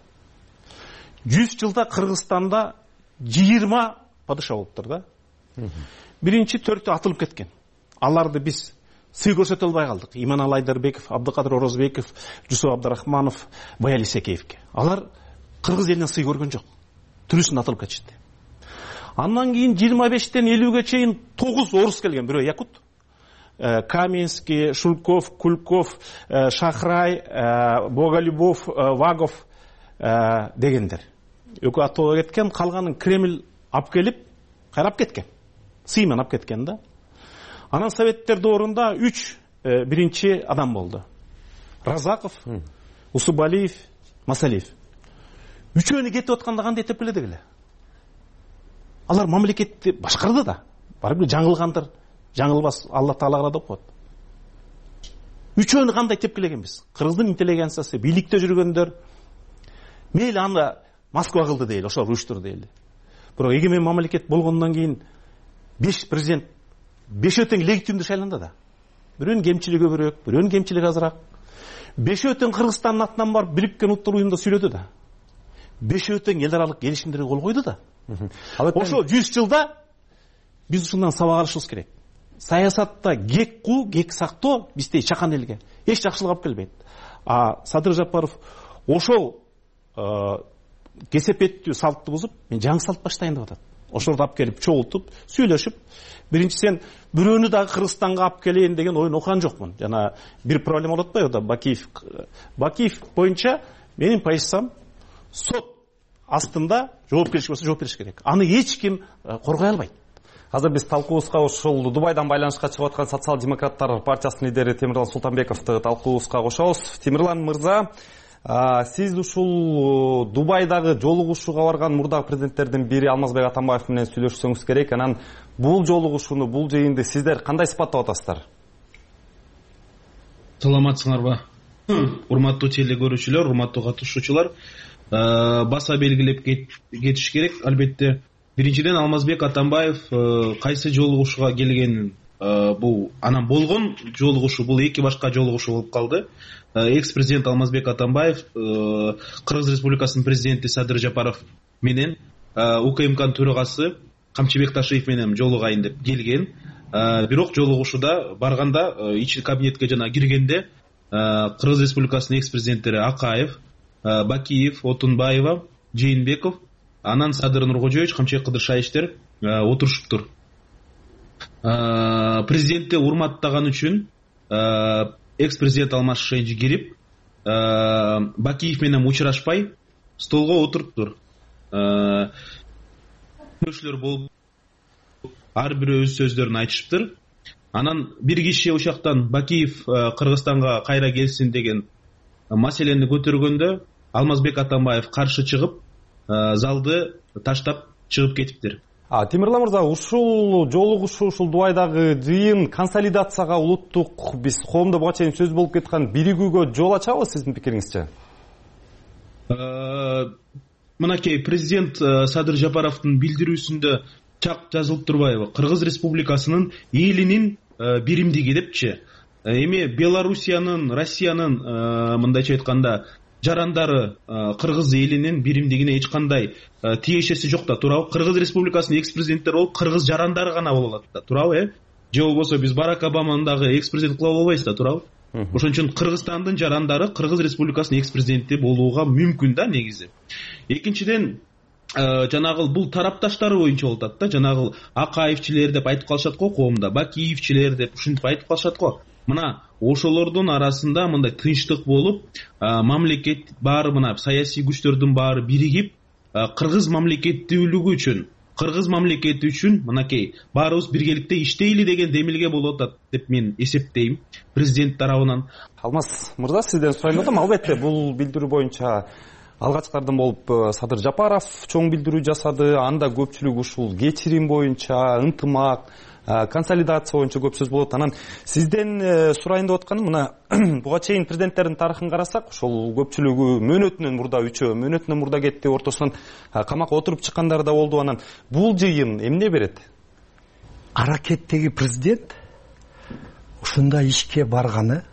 100 жылда Кыргызстанда 20 падыша болуптур да. Биринчи 4-тө атылып кеткен. Аларды биз сый көрсөтө албай калдык. Иманалы Айдарбеков, Абдыкадыр Орозбеков, Жусуп Абдрахманов, Баял Исекеевке. Алар Кыргыз элинен сый көргөн жок. Түрүсүн атылып кетишти. Андан кийин 25-тен 50-ге чейин 9 орус келген, бирөө якут. Каменский, Шулков, Кульков, Шахрай, Боголюбов, Вагов дегендер. Өкө атууга кеткен, калганын Кремль алып келип, кайрап кеткен. Сыймен алып кеткен да. Анан советтер доорунда 3 биринчи адам болду. Разаков, Усубалиев, Масалиев. Үчөөнү кетип атканда кандай тепкиледик эле? Алар мамлекетти башкарды да. Барып жаңылгандар, жаңылбас Алла Таалага деп коет. Үчөөнү кандай тепкилегенбиз? Кыргыздын интеллигенциясы, бийликте жүргөндөр мейли аны Москва кылды дейли, ошол уюштурду дейли. Бирок эгемен мамлекет болгондон кийин 5 президент 5 тең легитимдүү шайланды да. Бирөөнүн кемчилиги көбүрөөк, бирөөнүн кемчилиги азыраак. 5 тең Кыргызстандын атынан барып Бириккен Улуттар уюмунда сүйлөдү да. 5 тең эл аралык келишимдерге кол койду да. Ошол 100 жылда биз ушундан сабак алышыбыз керек. Саясатта кек куу, кек сактоо бизде чакан элге эч жакшылык алып келбейт. Садыр Жапаров ошол кесепеттүү салтты бузуп, мен жаңы салт баштайын деп атат. Ошолорду алып келип чогултуп, сүйлөшүп, биринчи сен бирөөнү дагы Кыргызстанга алып келейин деген оюн окуган жокмун. Жана бир проблема болот атпайбы? Бакиев боюнча менин позициям сот астында жоопкерчилик болсо жооп бериш керек. Аны эч ким коргой албайт. Азыр биз талкуубузга ушул Дубайдан байланышка чыгып аткан Социал-демократтар партиясынын лидери Темирлан Султанбековду талкуубузга кошобуз. Темирлан мырза, сиз ушул Дубайдагы жолугушууга барган мурдагы президенттердин бири Алмазбек Атамбаев менен сүйлөшсөңүз керек. Анан бул жолугушууну, бул жыйынды сиздер кандай сыпаттап атасыздар? Саламатсыңарбы? Урматтуу теле көрүүчүлөр, урматтуу катышуучулар, баса белгилеп кетиш керек. Албетте биринчиден Алмазбек Атамбаев кайсы жолугушууга келгенин, бул анан болгон жолугушуу, бул эки башка жолугушуу болуп калды. Экс президент Алмазбек Атамбаев Кыргыз Республикасынын президенти Садыр Жапаров менен УКМКнын төрагасы Камчыбек Ташиев менен жолугайын деп келген. Бирок жолугушууда барганда, ички кабинетке жана киргенде Кыргыз Республикасынын экс президенттери Акаев, Бакиев, Отунбаева, Жээнбеков, анан Садыр Нуркожоевич, Камчыбек Кыдыршаевичтер отурушуптур. Президентти урматтаган үчүн экс президент Алмаз Шенжи кирип, Бакиев менен учурашпай столго отуруптур. Көршүлөр болуп, ар бири өз сөздөрүн айтышыптыр. Анан бир киши ошактан Бакиев Кыргызстанга кайра келсин деген маселени көтөргөндө Алмазбек Атамбаев каршы чыгып, залды таштап чыгып кетиптир. Темирлан мырза, ушул жолугушуу, ушул Дубайдагы жыйын консолидацияга, улуттук биз коомдо буга чейин сөз болуп кеткан биригүүгө жол ачабы сиздин пикириңизче? Мынакей президент Садыр Жапаровдун билдирүүсүндө чак жазылып турбайбы? Кыргыз Республикасынын элинин биримдиги депчи. Эми Белоруссиянын, Россиянын мындайча айтканда жарандары Кыргыз элинин биримдигине эч кандай тиешеси жок да, туурабы? Кыргыз Республикасынын экс президенттери болуп, кыргыз жарандары гана боло алат да, туурабы? Же болбосо биз Барак Обаманы дагы экс президент кыла албайбыз да, туурабы? Ошон үчүн Кыргызстандын жарандары Кыргыз Республикасынын экс президенти болууга мүмкүн да негизи. Экинчиден, жанагы бул тарапташтары боюнча болуп атат да, жанагы Акаевчилер деп айтып калышат го коомдо, Бакиевчилер деп ушинтип айтып калышат го. Мына ошолордун арасында мындай тынчтык болуп, мамлекет баары, мына саясий күчтөрдүн баары биригип, кыргыз мамлекеттүүлүгү үчүн, кыргыз мамлекети үчүн мынакей баарыбыз биргеликте иштейли деген демилге болуп атат деп мен эсептейм президент тарабынан. Алмаз мырза, сизден сурайын деп атам. Албетте бул билдирүү боюнча алгачкылардан болуп Садыр Жапаров чоң билдирүү жасады. Анда көпчүлүк ушул кечирим боюнча, ынтымак, консолидация боюнча көп сөз болот. Анан сизден сурайын деп атканым, мына буга чейин президенттердин тарыхын карасак, ошол көпчүлүгү мөөнөтүнөн мурда, үчөө мөөнөтүнөн мурда кетти, ортосунан камакка отуруп чыккандар да болду. Анан бул жыйын эмне берет? Аракеттеги президент ушундай ишке барганы,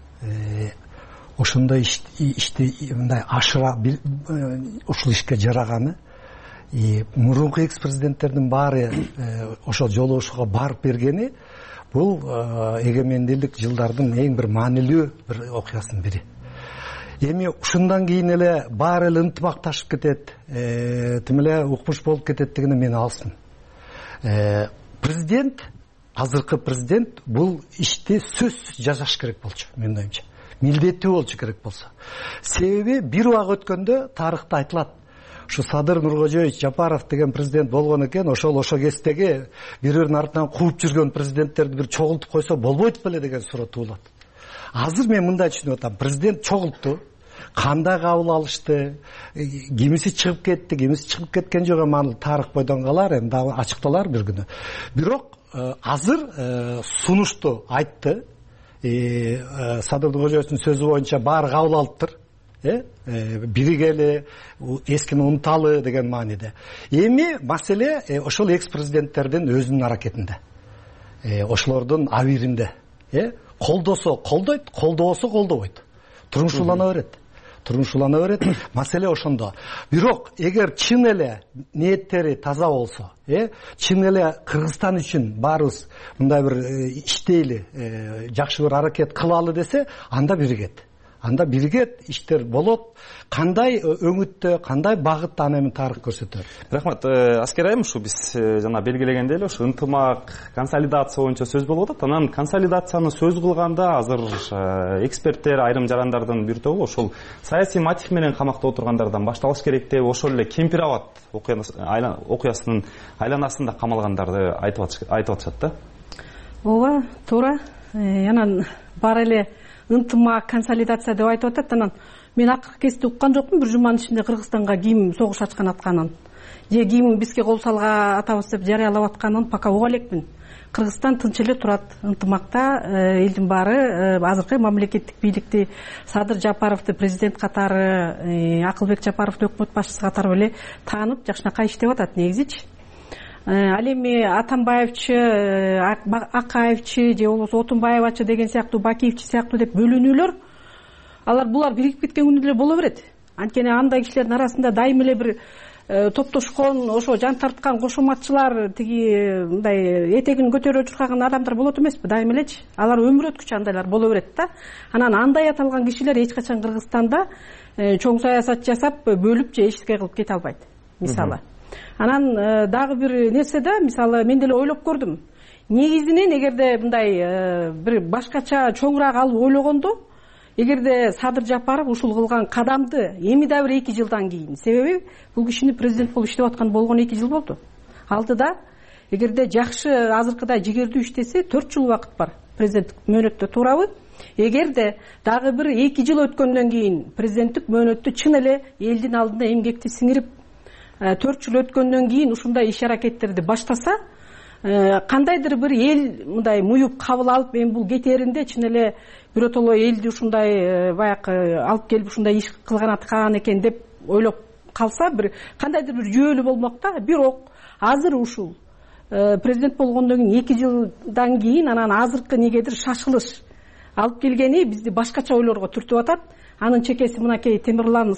ошондой ишти мындай ашыра ушул ишке жараганы, мурунку экс президенттердин баары ошол жолугушууга барып бергени, бул эгемендүүлүк жылдардын эң бир маанилүү бир окуясынын бири. Эми ушундан кийин эле баары эле ынтымакташып кетет, тим эле укмуш болуп кетет дегени мен алсын. Президент, азыркы президент бул ишти сөзсүз жасаш керек болчу, менин оюмча. Милдеттүү болчу керек болсо. Себеби бир убак өткөндө тарыхта айтылат. Ушу Садыр Нуркожоевич Жапаров деген президент болгон экен, ошо кездеги бири-биринин артынан кууп жүргөн президенттерди бир чогултуп койсо болбойт беле деген суроо туулат. Азыр мен мындай түшүнүп атам. Президент чогултту, кандай кабыл алышты, кимиси чыгып кетти, кимиси чыгып кеткен жок, эми тарых бойдон калар, эми дагы ачыкталар бир күнү. Бирок азыр сунушту айтты. Садыр Нуркожоевичтин сөзү боюнча баары кабыл алыптыр. Биригели, эскини унуталы деген мааниде. Эми маселе ошол экс президенттердин өзүнүн аракетинде. Ошолордун абийиринде. Колдосо колдойт, колдобосо колдобойт. Турмушулана берет. Маселе ошондо. Бирок эгер чын эле ниеттери таза болсо, чын эле Кыргызстан үчүн баарыбыз мындай бир иштейли, жакшы бир аракет кылалы десе, анда биригет. Анда биригет, иштер болот. Кандай өңүттө, кандай багытта аны эми тарых көрсөтөт. Рахмат. Аскер айым, ушу биз жана белгилегендей эле ушу ынтымак, консолидация боюнча сөз болуп атат. Анан консолидацияны сөз кылганда азыр эксперттер, айрым жарандардын бир тобу ошол саясий мотив менен камакта отургандардан башталыш керек деп, ошол эле Кемпир-Абад окуясынын айланасында камалгандарды айтып атышат да. Ооба, туура. Анан баары эле ынтымак, консолидация деп айтып атат. Анан мен акыркы кезде уккан жокмун бир жуманын ичинде Кыргызстанга ким согуш ачкан атканын, же ким бизге кол салга атабыз деп жарыялап атканын пока уга элекмин. Кыргызстан тынч эле турат, ынтымакта, элдин баары азыркы мамлекеттик бийликти Садыр Жапаровду президент катары, Акылбек Жапаровду өкмөт башчысы катары эле таанып, жакшынакай иштеп атат негизичи. ал эми Атамбаевчы, Акаевчи же болбосо Отунбаевачы деген сыяктуу, Бакиевчи сыяктуу деп бөлүнүүлөр, булар биригип кеткен күндө эле боло берет. Анткени андай кишилердин арасында дайым эле бир топтошкон, ошо жан тарткан кошоматчылар, тиги мындай этегин көтөрүп чуркаган адамдар болот эмеспи, дайым элечи. Алар өмүр өткүчү андайлар боло берет да. Анан андай аталган кишилер эч качан Кыргызстанда чоң саясат жасап, бөлүп же эчтеке кылып кете албайт, мисалы. Анан дагы бир нерсе да, мисалы мен деле ойлоп көрдүм. Негизинен эгерде мындай бир башкача чоңураак алып ойлогондо, эгерде Садыр Жапаров ушул кылган кадамды эми да бир 2 жылдан кийин, себеби бул кишини президент болуп иштеп аткан болгону 2 жыл болду. Алдыда эгерде жакшы азыркыдай жигердүү иштесе 4 жыл убакыт бар президенттик мөөнөттө, туурабы? Эгерде дагы бир 2 жыл өткөндөн кийин президенттик мөөнөттү чын эле элдин алдында эмгекти сиңирип 4 жыл өткөндөн кийин ушундай иш аракеттерди баштаса, кандайдыр бир эл мындай муюп кабыл алып, эми бул кетеринде чын эле биротоло элди ушундай баягы алып келип ушундай иш кылган экен деп ойлоп калса, бир кандайдыр бир жүйөлүү болмок да. Бирок азыр ушул президент болгондон кийин 2 жылдан кийин анан азыркы негедир шашылыш алып келгени бизди башкача ойлорго түртүп атат. Анын чекеси мынакей Темирлан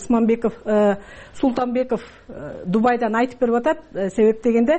Султанбеков Дубайдан айтып берип атат. Себеп дегенде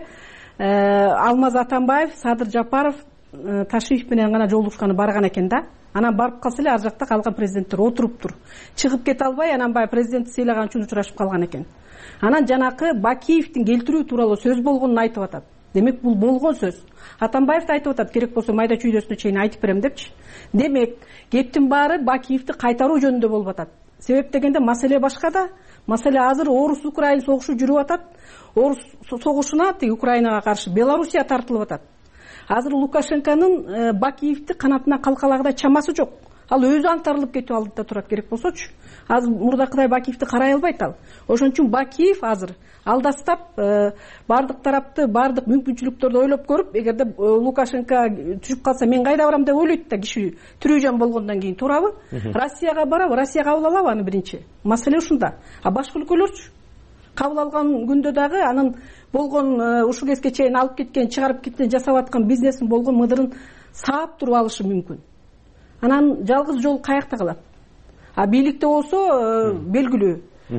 Алмаз Атамбаев, Садыр Жапаров Ташиев менен гана жолугушканы барган экен да. Анан барып калса эле ар жакта калган президенттер отуруптур. Чыгып кете албай, анан баягы президентти сыйлаган үчүн учурашып калган экен. Анан жанакы Бакиевдин келтирүү тууралуу сөз болгонун айтып атат. Демек бул болгон сөз. Атамбаев да айтып атат, керек болсо майда чүйдөсүнө чейин айтып берем депчи. Демек, кептин баары Бакиевди кайтаруу жөнүндө болуп атат. Себеп дегенде маселе башка да. Маселе азыр Орус-Украин согушу жүрүп атат. Орус согушуна тиги Украинага каршы Белоруссия тартылып атат. Азыр Лукашенконун Бакиевди канатына калкалагыдай чамасы жок. Ал өзү аңтарылып кетүү алдыда турат, керек болсочу. Азыр мурдакыдай Бакиевди карай албайт ал. Ошон үчүн Бакиев азыр алдастап, бардык тарапты, бардык мүмкүнчүлүктөрдү ойлоп көрүп, эгерде Лукашенко түшүп калса мен кайда барам деп ойлойт да киши тирүү жан болгондон кийин, туурабы? Россияга барабы, Россия кабыл алабы аны биринчи? Маселе ушунда. А башка өлкөлөрчү? Кабыл алган күндө дагы анын болгон ушул кезге чейин алып кеткен, чыгарып кеткен, жасап аткан бизнесин болгон мыдырын саап туруп алышы мүмкүн. Анан жалгыз жол каякта калат. А бийликте болсо белгилүү.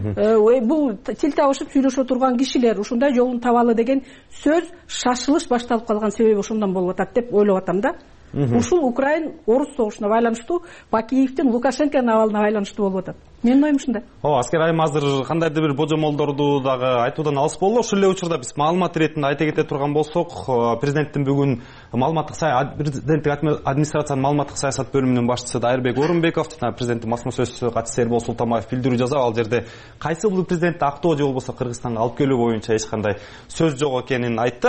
Бул тил табышып сүйлөшө турган кишилер ушундай жолун табалы деген сөз шашылыш башталып калган себеби ошондон болуп атат деп ойлоп атам да. Ушул Украин-Орус согушуна байланыштуу, Бакиевдин Лукашенконун абалына байланыштуу болуп атат. Менин оюм ушундай. Аскер айым азыр кандайдыр бир божомолдорду дагы айтуудан алыс болду. Ошол эле учурда биз маалымат иретинде айта кете турган болсок, президенттин бүгүн президенттик администрациянын маалыматтык саясат бөлүмүнүн башчысы Дайырбек Орунбеков жана президенттин басма сөзчүсү катчысы Эрбол Султанбаев билдирүү жасап, ал жерде кайсы бул президентти актоо же болбосо Кыргызстанга алып келүү боюнча эч кандай сөз жок экенин айтты.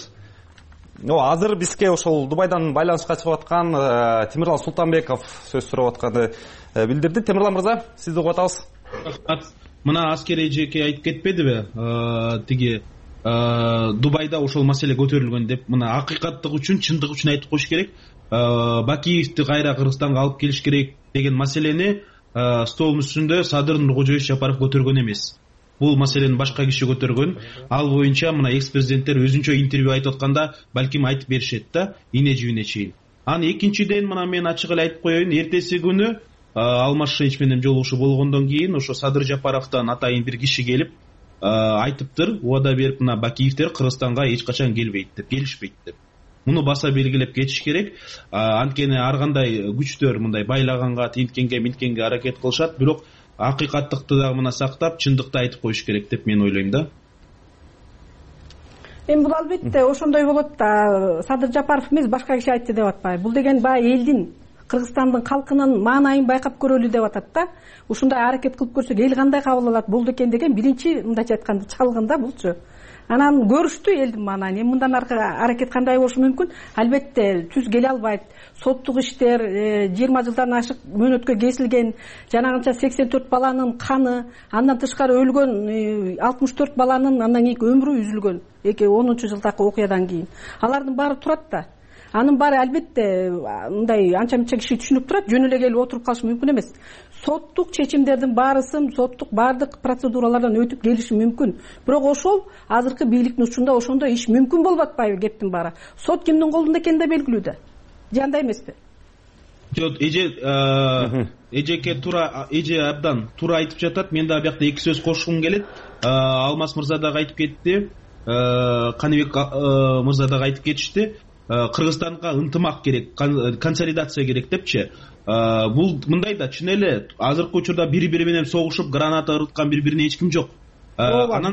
Азыр бизге ошол Дубайдан байланышка чыгып аткан Темирлан Султанбеков сөз сурап атканы билдирди. Темирлан мырза, сизди угуп атабыз. Мына Аскер эжеке айтып кетпедиби? Тиги Дубайда ошол маселе көтөрүлгөн деп. Мына акыйкаттык үчүн, чындык үчүн айтып коюш керек. Бакиевди кайра Кыргызстанга алып келиш керек деген маселени столдун үстүндө Садыр Нуркожоевич Жапаров көтөргөн эмес. Бул маселени башка киши көтөргөн. Ал боюнча мына экс-президенттер өзүнчө интервью айтып атканда балким айтып беришет да, ине жибине чейин. Аны экинчиден мына мен ачык эле айтып коеюн, эртеси күнү Алмаз Шейич менен жолугушуу болгондон кийин ошо Садыр Жапаровдон атайын бир киши келип айтыптыр, убада берип, мына Бакиевдер Кыргызстанга эч качан келбейт деп, келишпейт деп. Муну баса белгилеп кетиш керек. Анткени ар кандай күчтөр мындай байлаганга, тинткенге, минткенге аракет кылышат, бирок акыйкаттыкты дагы мына сактап, чындыкты айтып коюш керек деп мен ойлойм да. Эми бул албетте ошондой болот да. Садыр Жапаров эмес, башка киши айтты деп атпайбы. Бул деген баягы элдин, Кыргызстандын калкынын маанайын байкап көрөлү деп атат да. Ушундай аракет кылып көрсөк эл кандай кабыл алат болду экен деген биринчи мындайча айтканда чалгын да булчу. Анан көрүштү элдин маанайын. Эми мындан аркы аракет кандай болушу мүмкүн? Албетте түз келе албайт. Соттук иштер 20 жылдан ашык мөөнөткө кесилген, жанагынча 84 баланын каны, андан тышкары өлгөн 64 баланын андан кийинки өмүрү үзүлгөн. 10-жылдагы окуядан кийин. Алардын баары турат да. анын баары албетте мындай анча мынча киши түшүнүп турат, жөн эле келип отуруп калышы мүмкүн эмес. Соттук чечимдердин баарысын, соттук баардык процедуралардан өтүп келиши мүмкүн. Бирок ошол азыркы бийликтин учунда ошондой иш мүмкүн болуп атпайбы кептин баары? Сот кимдин колунда экени да белгилүү да. Же андай эмеспи? Жок, эжеке эже абдан туура айтып жатат. Мен да биякта эки сөз кошкум келет. Алмаз мырза дагы айтып кетти, Каныбек мырза дагы айтып кетишти. Кыргызстанга ынтымак керек, консолидация керек депчи. Бул мындай да чын эле азыркы учурда бири-бири менен согушуп, граната ырыткан бири-бирине эч ким жок. Анан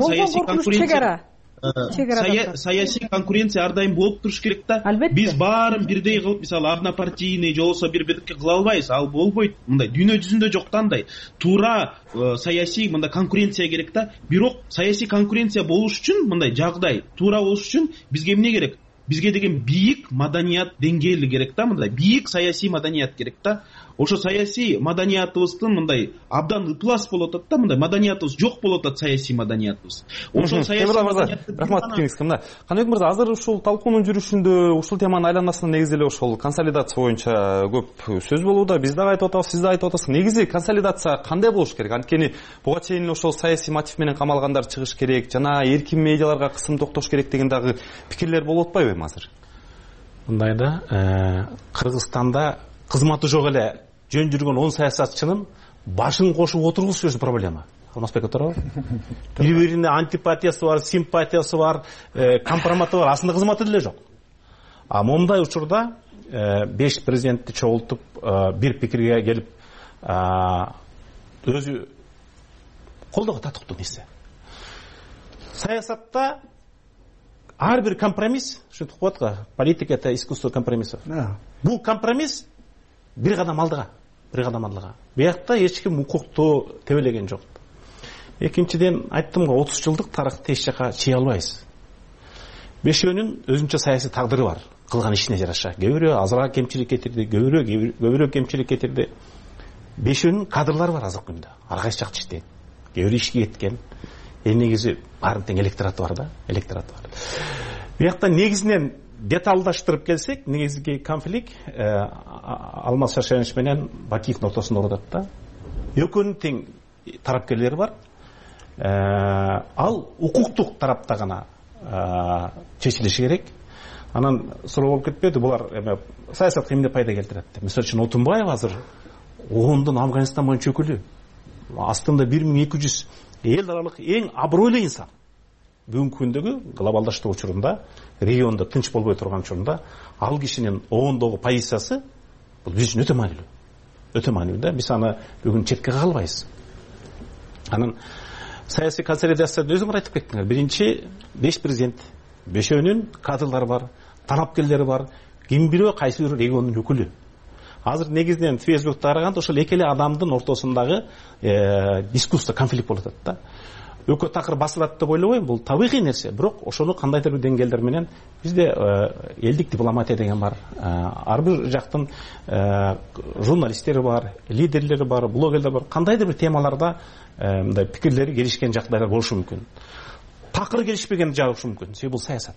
саясий конкуренция ар дайым болуп туруш керек да. Биз баарын бирдей кылып, мисалы однопартийный же болбосо бири-бирдикке кыла албайбыз. Ал болбойт. Мындай дүйнө жүзүндө жок да андай. Туура саясий мындай конкуренция керек да. Бирок саясий конкуренция болуш үчүн, мындай жагдай туура болуш үчүн бизге эмне керек? Бизге деген бийик маданият деңгээли керек да, мындай бийик саясий маданият керек да. Ошо саясий маданиятыбыздын мындай абдан ыплас болуп атат да, мындай маданиятыбыз жок болуп атат, саясий маданиятыбыз. Ошол саясий маданиятты рахмат кеңеске. Мына Каныбек мырза, азыр ушул талкуунун жүрүшүндө ушул теманын айланасында негизи эле ошол консолидация боюнча көп сөз болууда. Биз дагы айтып атабыз, сиз да айтып атасыз. Негизи консолидация кандай болуш керек? Анткени буга чейин ошол саясий мотив менен камалгандар чыгыш керек, жана эркин медиаларга кысым токтош керек деген дагы пикирлер болуп атпайбы эми азыр? Мындай да, Кыргызстанда кызматы жок эле жөн жүргөн 10 саясатчынын башын кошуп отургузуш өзү проблема. Алмазбек отурабы? Бири-бирине антипатиясы бар, симпатиясы бар, компроматы бар, асында кызматы деле жок. Момундай учурда 5 президентти чогултуп, бир пикирге келип, өзү колдоого татыктуу нерсе. Саясатта ар бир компромисс, ушинтип коет го, политика это искусство компромиссов. Бул компромисс бир кадам алдыга, Биякта эч ким укукту тебелеген жок. Экинчиден, айттым го, 30 жылдык тарыхты эч жака чыйа албайбыз. Бешөөнүн өзүнчө саясий тагдыры бар, кылган ишине жараша. Көбүрөөк азыраак кемчилик кетирди, көбүрөөк кемчилик кетирди. Бешөөнүн кадрлары бар азыркы күндө. Ар кайсы жакта иштейт. Көбүрөөк ишке кеткен. Негизи баарын тең электораты бар да, Биякта негизинен деталдаштырып келсек, негизги конфликт Алмаз Шаршенович менен Бакиевдин ортосунда орот да. Экөөнүн тең тарапкерлери бар. Ал укуктук тарапта гана чечилиши керек. Анан суроо болуп кетпеди, булар саясатка эмне пайда келтирет деп. Мисалы үчүн Отунбаев азыр ООНдун Афганистан боюнча өкүлү. Астында 1200 эл аралык эң абройлуу инсан. Бүгүнкү күндөгү глобалдаштыруу учурунда, региондо тынч болбой турган учурунда ал кишинин ООНдогу позициясы бул биз үчүн өтө маанилүү да. Биз аны бүгүн четке кага албайбыз. Анан саясий консолидацияда өзүңөр айтып кеттиңер. Биринчи 5 президент, бешөөнүн кадрлары бар, талапкерлери бар, ким бирөө кайсы бир региондун өкүлү. Азыр негизинен Фейсбукта караганда ошол эки эле адамдын ортосундагы дискуссия, конфликт болуп атат да. Өкө такыр басылат деп ойлобойм, бул табигый нерсе. Бирок ошону кандайдыр бир деңгээлдер менен бизде элдик дипломатия деген бар. Ар бир жактын журналисттери бар, лидерлери бар, блогерлер бар. Кандайдыр бир темаларда мындай пикирлери келишкен жагдайлар болушу мүмкүн. Такыр келишпеген жагы болушу мүмкүн. Себеби бул саясат.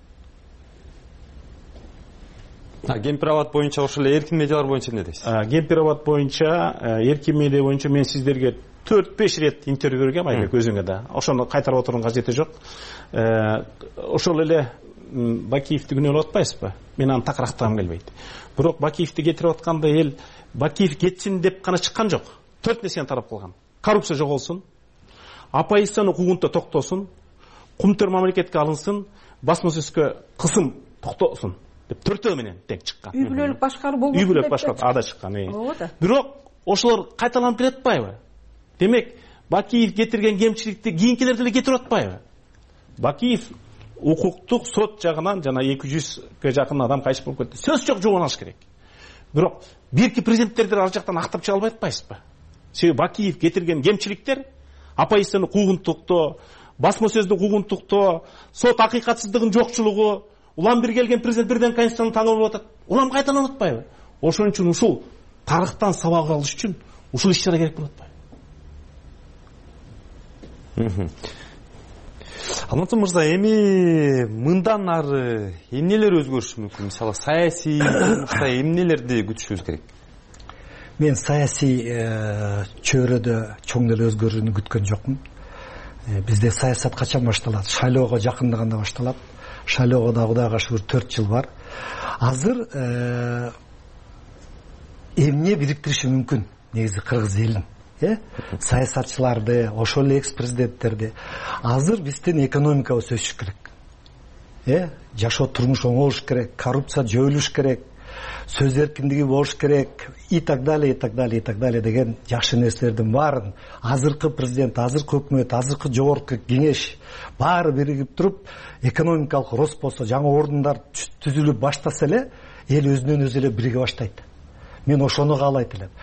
Гемпирабад боюнча ошол эркин медиалар боюнча эмне дейсиз? Гемпирабад боюнча, эркин медиа боюнча мен сиздерге 4-5 рет интервью бергем, Айбек өзүңө да. Ошону кайтарып отурууга кажети жок. Ошол эле Бакиевди күнөөлөп атпайсызбы? Мен аны такырактагым келбейт. Бирок Бакиевди кетирип атканда эл Бакиев кетсин деп гана чыккан жок. 4 нерсени тарап калган. Коррупция жоголсун, оппозициянын укугунда токтосун, кумтөр мамлекетке алынсын, басма сөзгө кысым токтосун деп 4 менен тең чыккан. Үй бүлөлүк башкаруу болбойт. Үй бүлөлүк башкаруу ада чыккан. Бирок ошолор кайталанып келе атпайбы? Демек, Бакиев кетирген кемчиликти кийинкилер деле кетирип атпайбы? Бакиев укуктук сот жагынан жана 200ге жакын адам кайчып болуп кетти. Сөз жок, жоонаш керек. Бирок бирки президенттерди ар жактан актап чыга албай атпайсызбы? Себеби Бакиев кетирген кемчиликтер оппозициянын укугунтуктоо, басма сөздүн укугунтуктоо, сот акыйкатсыздыгынын жокчулугу, улам бир келген президент бирден конституцияны таанып атат. Улам кайталанып атпайбы? Ошон үчүн ушул тарыхтан сабак алыш үчүн ушул иш-чара керек болуп атпайбы? Алматы мырза, эми мындан ары эмнелер өзгөрүшү мүмкүн? Мисалы саясий жумушта эмнелерди күтүшүбүз керек? Мен саясий чөйрөдө чоң эле өзгөрүүнү күткөн жокмун. Бизде саясат качан башталат? Шайлоого жакындаганда башталат. Шайлоого да Кудайга шүгүр 4 жыл бар. Азыр эмне бириктириши мүмкүн негизи кыргыз элин? Саясатчыларды, ошол эле экс-президенттерди. Азыр биздин экономикабыз өсүш керек. Жашоо турмуш оңолуш керек, коррупция жоюлуш керек, сөз эркиндиги болуш керек, и так далее деген жакшы нерселердин баарын азыркы президент, азыркы өкмөт, азыркы жогорку кеңеш баары биригип туруп, экономикалык рост болсо, жаңы ордундар түзүлүп баштаса эле, эл өзүнөн өзү эле бириге баштайт. Мен ошону каалайт элем.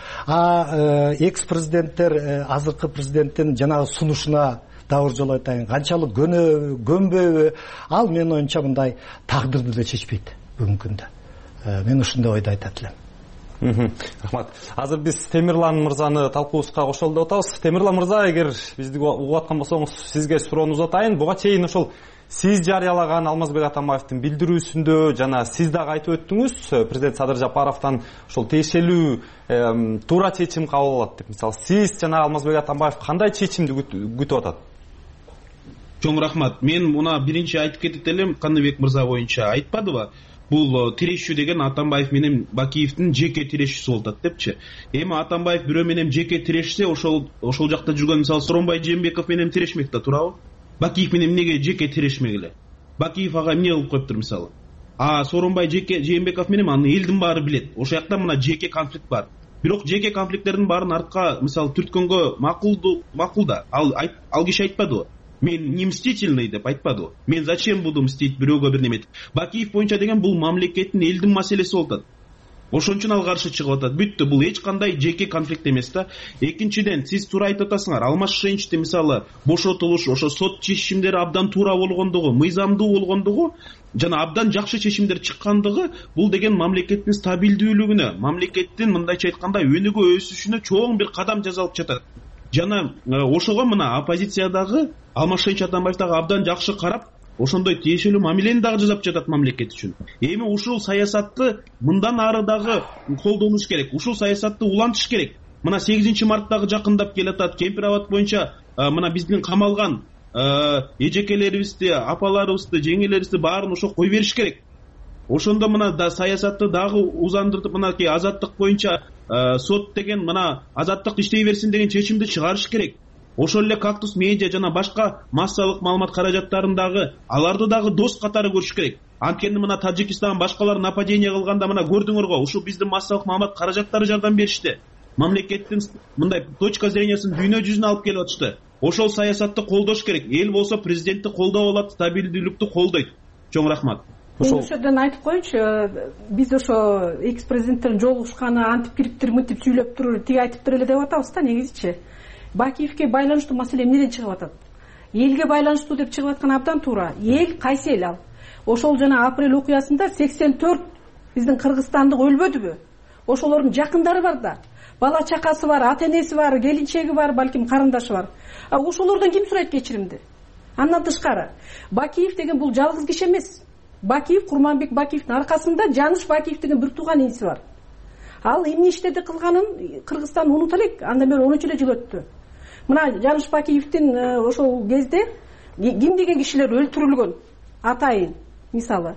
Экс-президенттер азыркы президенттин жанагы сунушуна дабыр жолу айтайын, канчалык көнбөйбү, ал менин оюмча мындай тагдырды да чечпейт бүгүнкү күндө. Мен ушундай ойду айтат элем. Рахмат. Азыр биз Темирлан мырзаны талкуубузга кошолу деп атабыз. Темирлан мырза, эгер бизди угуп аткан болсоңуз, сизге суроону атайын. Буга чейин ошол сиз жарыялаган Алмазбек Атамбаевдин билдирүүсүндө жана сиз дагы айтып өттүңүз, президент Садыр Жапаровдон ошол тиешелүү туура чечим кабыл алат деп. Мисалы, сиз жана Алмазбек Атамбаев кандай чечимди күтүп атат? Чоң рахмат. Мен муна биринчи айтып кетет элем, Каныбек мырза боюнча айтпадыбы? Бул тирешүү деген Атамбаев менен Бакиевдин жеке тирешүүсү болот депчи. Эми Атамбаев бирөө менен жеке тирешсе, ошол жакта жүргөн мисалы Сооронбай Жээнбеков менен тирешмек да, туурабы? Бакиев менен эмнеге жеке тирешмегиле? Бакиев ага эмне кылып коюптур мисалы? Сооронбай Жээнбеков менен аны элдин баары билет. Ошол жакта мына жеке конфликт бар. Бирок жеке конфликттердин баарын артка мисалы түрткөнгө макул да. Ал киши айтпадыбы? Мен не мстительный деп айтпады. Мен зачем буду мстить бирөөгө бир неметип. Бакиев боюнча деген бул мамлекеттин элдин маселеси болот. Ошон үчүн ал каршы чыгып атат. Бүттү, бул эч кандай жеке конфликт эмес да. Экинчиден, сиз туура айтып атасыңар. Алмаз Шеничти мисалы бошотулуш, ошо сот чечимдери абдан туура болгондугу, мыйзамдуу болгондугу жана абдан жакшы чечимдер чыккандыгы, бул деген мамлекеттин стабилдүүлүгүнө, мамлекеттин мындайча айтканда өнүгө өсүшүнө чоң бир кадам жасалып жатат. Жана ошого мына оппозициядагы Алмаз Шенич Атамбаев дагы абдан жакшы карап, ошондой тиешелүү мамилени дагы жасап жатат мамлекет үчүн. Эми ушул саясатты мындан ары дагы колдонуш керек. Ушул саясатты улантыш керек. Мына 8 марттагы жакындап келатат. Кемпир абад боюнча мына биздин камалган эжекелерибизди, апаларыбызды, жеңелерибизди баарын ошо кой бериш керек. Ошондо мына саясатты дагы узандыртып, мынакей азаттык боюнча сот деген мына азаттык иштей берсин деген чечимди чыгарыш керек. Ошол эле Кактус медиа жана башка массалык маалымат каражаттарындагы аларды дагы дос катары көрүш керек. Анткени мына Таджикистан башкалар нападение кылганда мына көрдүңөр го, ушул биздин массалык маалымат каражаттары жардам беришти. Мамлекеттин мындай точка зрениясын дүйнө жүзүнө алып келип атышты. Ошол саясатты колдош керек. Эл болсо президентти колдоп алат, стабилдүүлүктү колдойт. Чоң рахмат. Мен ошол жерден айтып коеюнчу, биз ошо экс-президенттердин жолугушканы антип кириптир, мынтип сүйлөп туруп, тиги айтыптыр эле деп атабыз да, негизичи. Бакиевке байланыштуу маселе эмнеден чыгып атат? Элге байланыштуу деп чыгып аткан абдан туура. Эл кайсы эл ал? Ошол жана апрель окуясында 84 биздин кыргызстандык өлбөдүбү? Ошолордун жакындары бар да. Бала чакасы бар, ата энеси бар, келинчеги бар, балким карындашы бар. Ошолордон ким сурайт кечиримди? Андан тышкары, Бакиев деген бул жалгыз киши эмес. Бакиев, Курманбек Бакиевдин аркасында Жаныш Бакиев деген бир тууган иниси бар. Ал эмне иштерди кылганын Кыргызстан унута элек, андан бери 13 жыл өттү. Мына Жаныш Бакиевдин ошол кезде ким деген кишилер өлтүрүлгөн, атайын мисалы.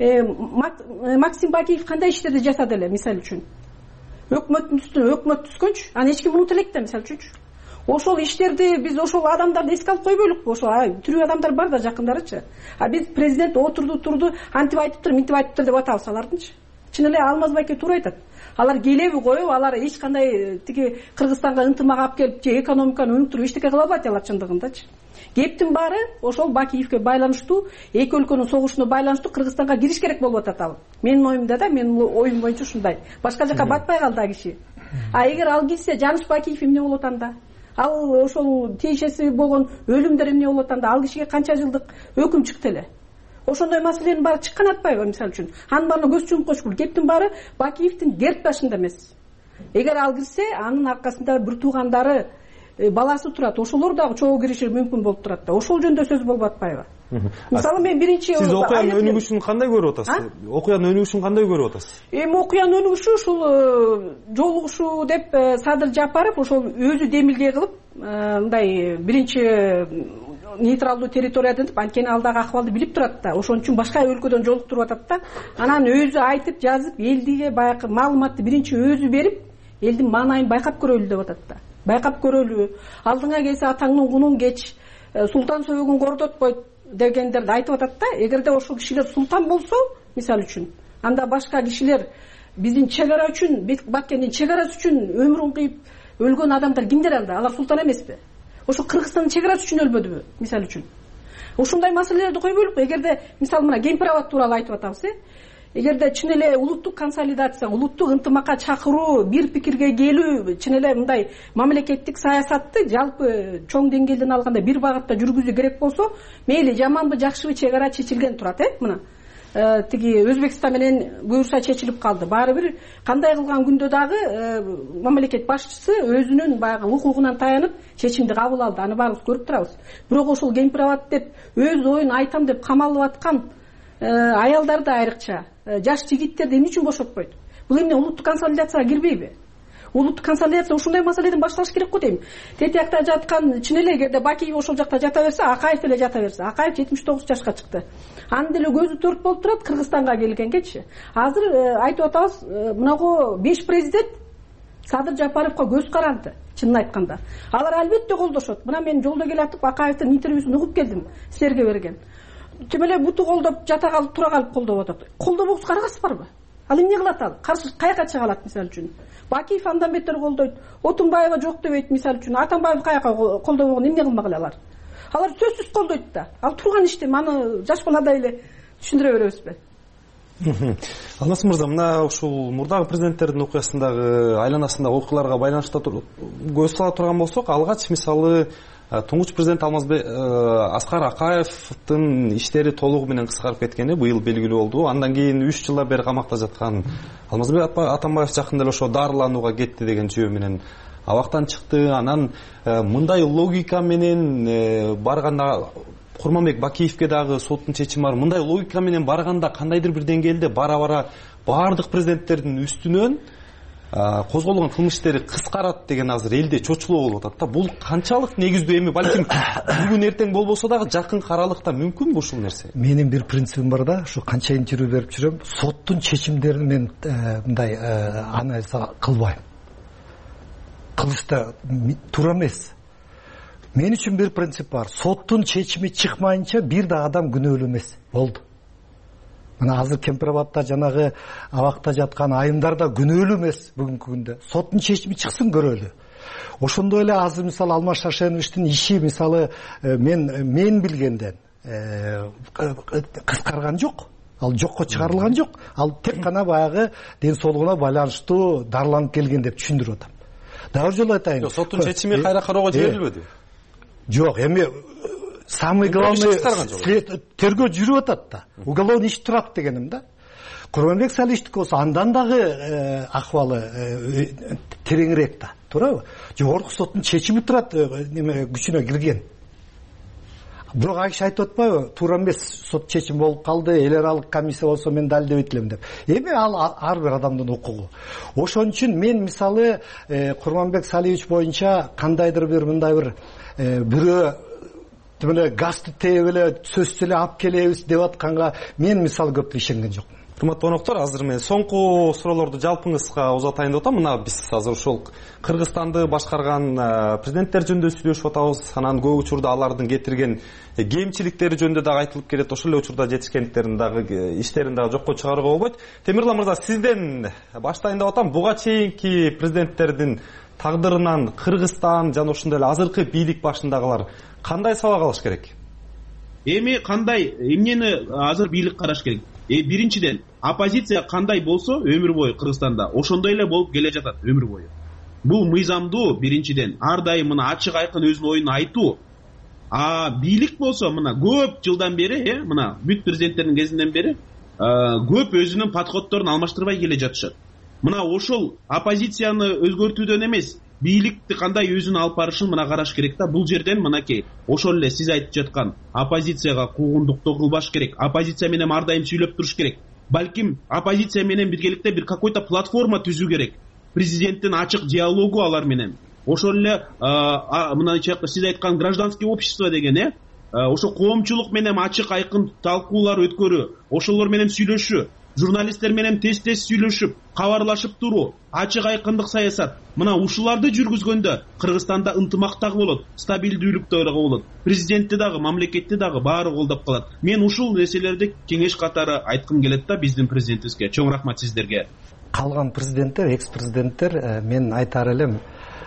Максим Бакиев кандай иштерди жасады эле, мисалы үчүн. Өкмөттүн үстүнө өкмөт түскөнчү, аны эч ким унута элек да, мисалы үчүнчү. Ошол иштерди биз ошол адамдарды эске алып койбойлукпу? Ошол тирүү адамдар бар да, жакындарычы. Биз президент турду, антип айтыптыр, минтип айтыптыр деп атабыз алардынчы. Чын эле Алмазбек туура айтат. Алар келеби коюп, алар эч кандай тиги Кыргызстанга ынтымак алып келип, же экономиканы өнүктүрүп эчтеке кыла албайт алар чындыгындачы. Кептин баары ошол Бакиевке байланыштуу, эки өлкөнүн согушуна байланыштуу Кыргызстанга кириш керек болуп атат ал. Менин оюмда да, менин оюм боюнча ушундай. Башка жака батпай калды а киши. Эгер ал кирсе, Жаныш Бакиев эмне болот анда? Ал ошол тиешеси болгон өлүмдөр эмне болот анда? Ал кишиге канча жылдык өкүм чыкты эле? Ошондой маселенин баары чыккан атпайбы, мисалы үчүн? Анын баарына көз чумуп коюш керек. Кептин баары Бакиевдин герб башында эмес. Эгер ал кирсе, анын аркасында бир туугандары баласы турат, ошолор дагы чогуу кириши мүмкүн болуп турат да. Ошол жөнүндө сөз болуп атпайбы? Мисалы мен биринчи сиз окуянын өнүгүшүн кандай көрүп атасыз? Окуянын өнүгүшүн кандай көрүп атасыз? Эми окуянын өнүгүшү ушул жолугушуу деп Садыр Жапаров ошол өзү демилге кылып мындай биринчи нейтралдуу территория деп, анткени ал дагы акыбалды билип турат да. Ошон үчүн башка өлкөдөн жолуктуруп атат да. Анан өзү айтып, жазып, элдиге баягы маалыматты биринчи өзү берип, элдин маанайын байкап көрөлү деп атат да. Байкап көрөлү. Алдыңа келсе атаңдын кунун кеч, султан сөөгүн кордотпойт дегендерди айтып атат да. Эгерде ошол кишилер султан болсо, мисалы үчүн, анда башка кишилер биздин чек ара үчүн, Баккендин чек арасы үчүн өмүрүн кыйып өлгөн адамдар кимдер анда? Алар султан эмеспи? Ошо Кыргызстандын чек арасы үчүн өлбөдүбү, мисалы үчүн? Ушундай маселелерди койбойлук. Эгерде мисалы мына геймправат тууралуу айтып атабыз, эгерде чын эле улуттук консолидация, улуттук ынтымакка чакыруу, бир пикирге келүү, чын эле мындай мамлекеттик саясатты жалпы чоң деңгээлден алганда бир багытта жүргүзүү керек болсо, мейли жаманбы жакшыбы чек ара чечилген турат, мына. Тиги Өзбекстан менен буюрса чечилип калды. Баары бир кандай кылган күндө дагы мамлекет башчысы өзүнүн баягы укугунан таянып чечимди кабыл алды. Аны баарыбыз көрүп турабыз. Бирок ошол геймправат деп өз оюн айтам деп камалып аткан аялдарды айрыкча, жаш жигиттерди эмне үчүн бошотпойт? Бул эмне улуттук консолидацияга кирбейби? Улуттук консолидация ушундай маселеден башталыш керек го дейм. Тетиякта жаткан чын эле эгерде Бакиев ошол жакта жата берсе, Акаев деле жата берсе. Акаев 79 жашка чыкты. Анын деле көзү төрт болуп турат Кыргызстанга келгенгечи. Азыр айтып атабыз, мынагу 5 президент Садыр Жапаровго көз каранды, чынын айтканда. Алар албетте колдошот. Мына мен жолдо келатып Акаевдин интервьюсун угуп келдим, силерге берген. Тим эле буту колдоп, жата калып, тура калып колдоп атат. Колдобоңуз карагасызбарбы? Ал эмне кылат ал? Каршы каяка чыга алат мисалы үчүн? Бакиев андан бетер колдойт. Отунбаева жок дебейт мисалы үчүн. Атамбаев каяка колдобогон эмне кылмак эле алар? Алар сөзсүз колдойт да. Ал турган иштем, аны жаш баладай эле түшүндүрө беребизби? Алмаз мырза, мына ушул мурдагы президенттердин окуясындагы айланасындагы окуяларга байланыштуу көз сала турган болсок, алгач мисалы туңгуч президент Аскар Акаевдин иштери толугу менен кыскарып кеткени быйыл белгилүү болду. Андан кийин 3 жылдан бери камакта жаткан Алмазбек Атамбаев жакында эле ошо дарыланууга кетти деген жөө менен абактан чыкты. Анан мындай логика менен барганда Курманбек Бакиевке дагы соттун чечими бар. Мындай логика менен барганда кандайдыр бир деңгээлде бара-бара баардык президенттердин үстүнөн козголгон кылмыш иштери кыскарат деген азыр элде чочулоо болуп атат да. Бул канчалык негиздүү? Эми балким бүгүн эртең болбосо дагы жакын аралыкта мүмкүнбү ушул нерсе? Менин бир принцибим бар да, ушу канчайын жүрүү берип жүрөм, соттун чечимдерин мен мындай анализ кылбайм. Кылышта туура эмес. Мен үчүн бир принцип бар. Соттун чечими чыкмайынча бир да адам күнөөлүү эмес. Болду. Мына азыр Кемпирабадта жанагы абакта жаткан айымдар да күнөөлүү эмес бүгүнкү күндө. Соттун чечими чыксын көрөлү. Ошондой эле азыр мисалы Алмаз Шашеновичтин иши мисалы мен билгенден кыскарган жок. Ал жокко чыгарылган жок. Ал тек гана баягы ден соолугуна байланыштуу дарыланып келген деп түшүндүрүп атам. Дагы жолу айтайын. Соттун чечими кайра кароого жиберилбеди? Жок, эми самый главный тергөө жүрүп атат да. Уголовный иш турат дегеним да. Курманбек Саличтики болсо андан дагы акыбалы тереңирээк да. Туурабы? Жогорку соттун чечими турат, неме күчүнө кирген. Бирок айкиш айтып атпайбы? Туура эмес сот чечими болуп калды, эл аралык комиссия болсо мен далилдебейт элем деп. Эми ал ар бир адамдын укугу. Ошон үчүн мен мисалы Курманбек Саличевич боюнча кандайдыр бир мындай бир бирөө тимеле газды тээп эле сөзсүз эле алып келебиз деп атканга мен мисалы көп ишенген жокмун. Урматтуу коноктор, азыр мен соңку суроолорду жалпыңызга узатайын деп атам. Мына биз азыр ушул Кыргызстанды башкарган президенттер жөнүндө сүйлөшүп атабыз. Анан көп учурда алардын кетирген кемчиликтери жөнүндө дагы айтылып келет. Ошол эле учурда жетишкендиктерин дагы иштерин дагы жокко чыгарууга болбойт. Темирлан мырза, сизден баштайын деп атам. Буга чейинки президенттердин тагдырынан Кыргызстан жана ошондой эле азыркы бийлик башындагылар кандай сабак алыш керек? Эми кандай эмнени азыр бийлик караш керек? Биринчиден, оппозиция кандай болсо өмүр бою Кыргызстанда ошондой эле болуп келе жатат өмүр бою. Бул мыйзамдуу биринчиден, ар дайым мына ачык айкын өзүнүн оюн айтуу. Бийлик болсо мына көп жылдан бери, мына бүт президенттердин кезинен бери көп өзүнүн подходдорун алмаштырбай келе жатышат. Мына ошол оппозицияны өзгөртүүдөн эмес, бийликти кандай өзүнө алып барышын мына караш керек да. Бул жерден мынакей ошол эле сиз айтып жаткан оппозицияга куугунтуктоо кылбаш керек, оппозиция менен ар дайым сүйлөп туруш керек. Балким оппозиция менен биргеликте бир какой-то платформа түзүү керек, президенттин ачык диалогу алар менен. Ошол эле мына сиз айткан гражданский общество деген ошо коомчулук менен ачык айкын талкуулар өткөрүү, ошолор менен сүйлөшүү, журналисттер менен тез сүйлөшүп, кабарлашып туруу, ачык айкындык саясат. Мына ушуларды жүргүзгөндө Кыргызстанда ынтымак дагы болот, стабилдүүлүк дагы болот, президентти дагы, мамлекетти дагы баары колдоп калат. Мен ушул нерселерди кеңеш катары айткым келет да биздин президентибизге. Чоң рахмат сиздерге. Калган президенттер, экс президенттер мен айтар элем,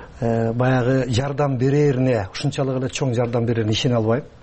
баягы жардам берерине, ушунчалык эле чоң жардам берерине ишене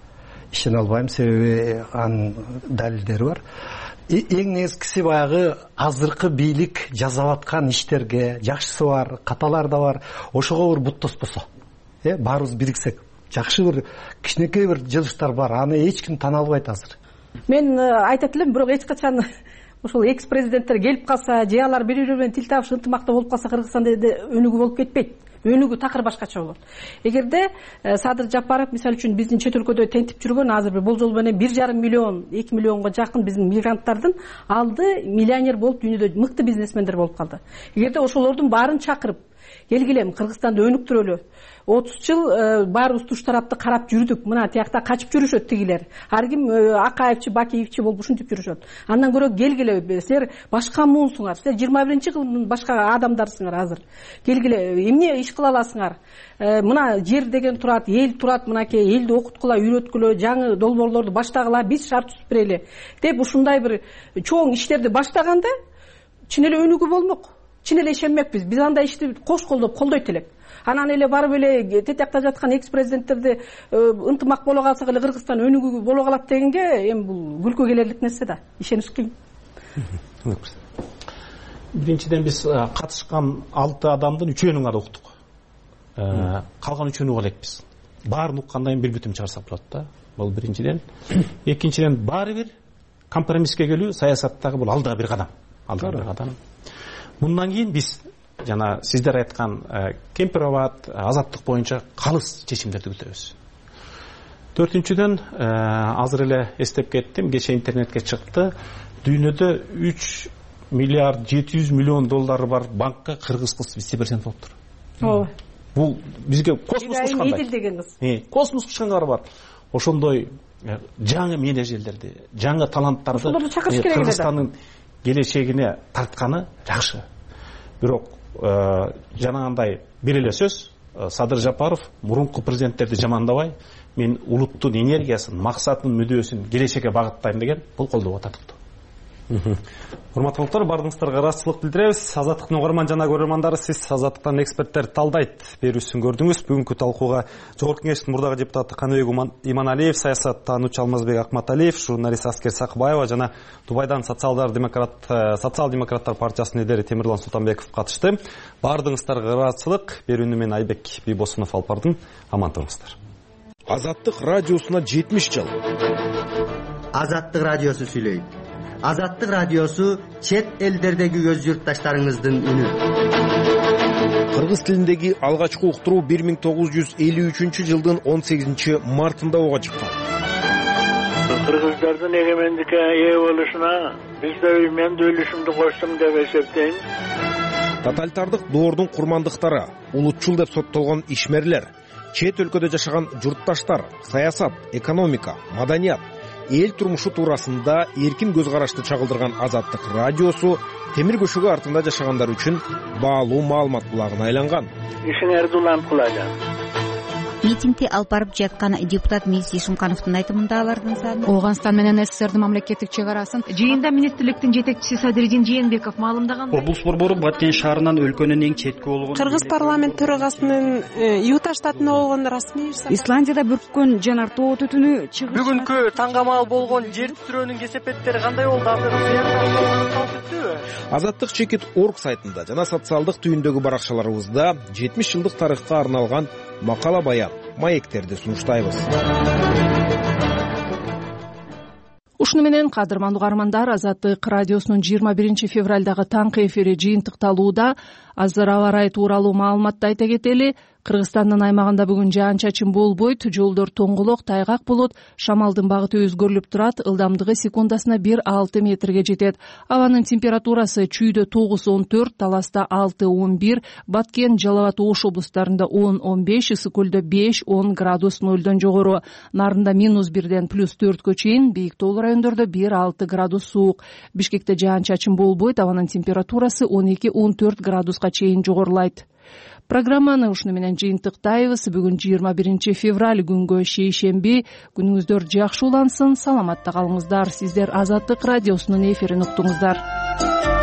албайм, себеби анын далилдери бар. Эң негизгиси баягы азыркы бийлик жасап аткан иштерге, жакшысы бар, каталары да бар. Ошого бир буттаспосо, баарыбыз бириксек, жакшы бир кичинекей бир жылыштар бар. Аны эч ким тана албайт азыр. Мен айтат элем, бирок эч качан ошол экс президенттер келип калса, же алар бири-бири менен тил табыш ынтымакта болуп калса, Кыргызстанда өнүгүү болуп кетпейт. Өнүгүү такыр башкача болот. Эгерде Садыр Жапаров мисалы үчүн биздин чет өлкөдө тентип жүргөн азыр бир болжол менен 1,5 миллион, 2 миллионго жакын биздин мигранттардын алды миллионер болуп дүйнөдө мыкты бизнесмендер болуп калды. Эгерде ошолордун баарын чакырып келгиле Кыргызстанды өнүктүрөлү. 30 жыл баарыбыз туш тарапты карап жүрдүк. Мына тиякта качып жүрүшөт тигилер. Ар ким Акаевчи, Бакиевчи болуп ушинтип жүрүшөт. Андан көрө келгиле, силер башка муунсуңар. Силер 21-кылдын башка адамдарсыңар азыр. Келгиле, эмне иш кыла аласыңар? Мына жер деген турат, эл турат, мынакей элди окуткула, үйрөткүлө, жаңы долбоорлорду баштагыла, биз шарт түзүп берели деп ушундай бир чоң иштерди баштаганда чын эле өнүгүү болмок. Чын эле ишенмекпиз. Биз андай ишти кош колдойт элек. Анан эле барып эле тетиякта жаткан экс президенттерди ынтымак боло калсак эле Кыргызстан өнүгүү боло калат дегенге эми бул күлкү келерлик нерсе да. Ишениш кыйын. Биринчиден биз катышкан 6 адамдын 3-өөнүн гана уктук. Калган 3-өөнү элекпиз. Баарын уккандан кийин бир бүтүм чыгарсак болот да. Бул биринчиден. Экинчиден баары бир компромисске келүү саясаттагы бул алдыга бир кадам. Мындан кийин биз жана сиздер айткан Кемпироват, азаттык боюнча калыс чечимдерди күтөбүз. 4-дүнчүдөн азыр эле эстеп кеттим, кече интернетке чыкты. Дүйнөдө 3 миллиард 700 миллион доллары бар банкка кыргыз кыз вице-президент болуптур. Ооба. Бул бизге космос кушкандай. Космос кушкандар бар. Ошондой жаңы менеджерлерди, жаңы таланттарды Кыргызстандын келечегине тартканы жакшы. Бирок жанагындай бир эле сөз, Садыр Жапаров мурунку президенттерди жамандабай, мен улуттун энергиясын, максатын, мүдөөсүн келечекке багыттайм деген бул колдоого татыктуу. Урматтуу достор, бардыгыңыздарга ыраазычылык билдиребиз. Азаттыктын угарман жана көрөрмандары, сиз Азаттыктан эксперттер талдайт берүүсүн көрдүңүз. Бүгүнкү талкууга Жогорку Кеңештин мурдагы депутаты Каныбек Иманалиев, саясаттануучу Алмазбек Акматалиев, журналист Аскер Сакыбаева жана Дубайдан социал-демократтар партиясынын лидери Темирлан Султанбеков катышты. Бардыгыңыздарга ыраазычылык. Берүүнү мен Айбек Бийбосунов алып бардым. Аман туруңуздар. Азаттык радиосуна 70 жыл. Азаттык радиосу сүйлөйт. Азаттык радиосу чет элдердеги өз журтташтарыңыздын үнү. Кыргыз тилиндеги алгачкы уктуруу 1953 жылдын 18 мартында ого чыккан. Кыргыздардын эгемендикке ээ болушуна мен да үлүшүмдү коштум деп эсептейм. Тоталитардык доордун курмандыктары, улутчул деп соттолгон ишмерлер, чет өлкөдө жашаган журтташтар, саясат, экономика, маданият, эл турмушу туурасында эркин көз карашты чагылдырган Азаттык радиосу темир көшөгө артында жашагандар үчүн баалуу маалымат булагына айланган. Ишиңерди уланып кылажам. Митингди алып барып жаткан депутат Миси Шумкановдун айтымында алардын саны Ооганстан менен СССРдин мамлекеттик чек арасын жыйында министрликтин жетекчиси Садыридин Жээнбеков маалымдаган. Облус борбору Баткен шаарынан өлкөнүн эң четки болгон Кыргыз парламент төрагасынын Юта штатына болгон расмий Исландияда бүрккөн жанар тоо түтүнү чыгыш. Бүгүнкү таңгамал болгон жер титирөөнүн кесепеттери кандай болду? Азаттык.org сайтында жана социалдык түйүндөгү баракчаларыбызда 70 жылдык тарыхка арналган макала баян, маектерди сунуштайбыз. Ушуну менен кадырман угармандар, Азаттык радиосунун 21 февралдагы таңкы эфири жыйынтыкталууда. Азыр аба ырайы тууралуу маалыматты айта кетели. Кыргызстандын аймагында бүгүн жаан-чачын болбойт, жолдор тоңголок, тайгак болот, шамалдын багыты өзгөрүлүп турат, ылдамдыгы секундасына 1-6 метрге жетет. Абанын температурасы чүйдө 9-14, Таласта 6-11, Баткен, Жалал абад, Ош облустарында 10-15, Ысык көлдө 5-10 градус нөлдөн жогору. Нарында -1ден +4кө чейин, бийик тоолуу райондордо 1-6 градус суук. Бишкекте жаан-чачын болбойт, абанын температурасы 12-14 градуска чейин жогорулайт. Программаны ушуну менен жыйынтыктайбыз. Бүгүн 21 февраль, күнгө шейшемби. Күнүңүздөр жакшы улансын, саламатта калыңыздар. Сиздер Азаттык радиосунун эфирин уктуңуздар.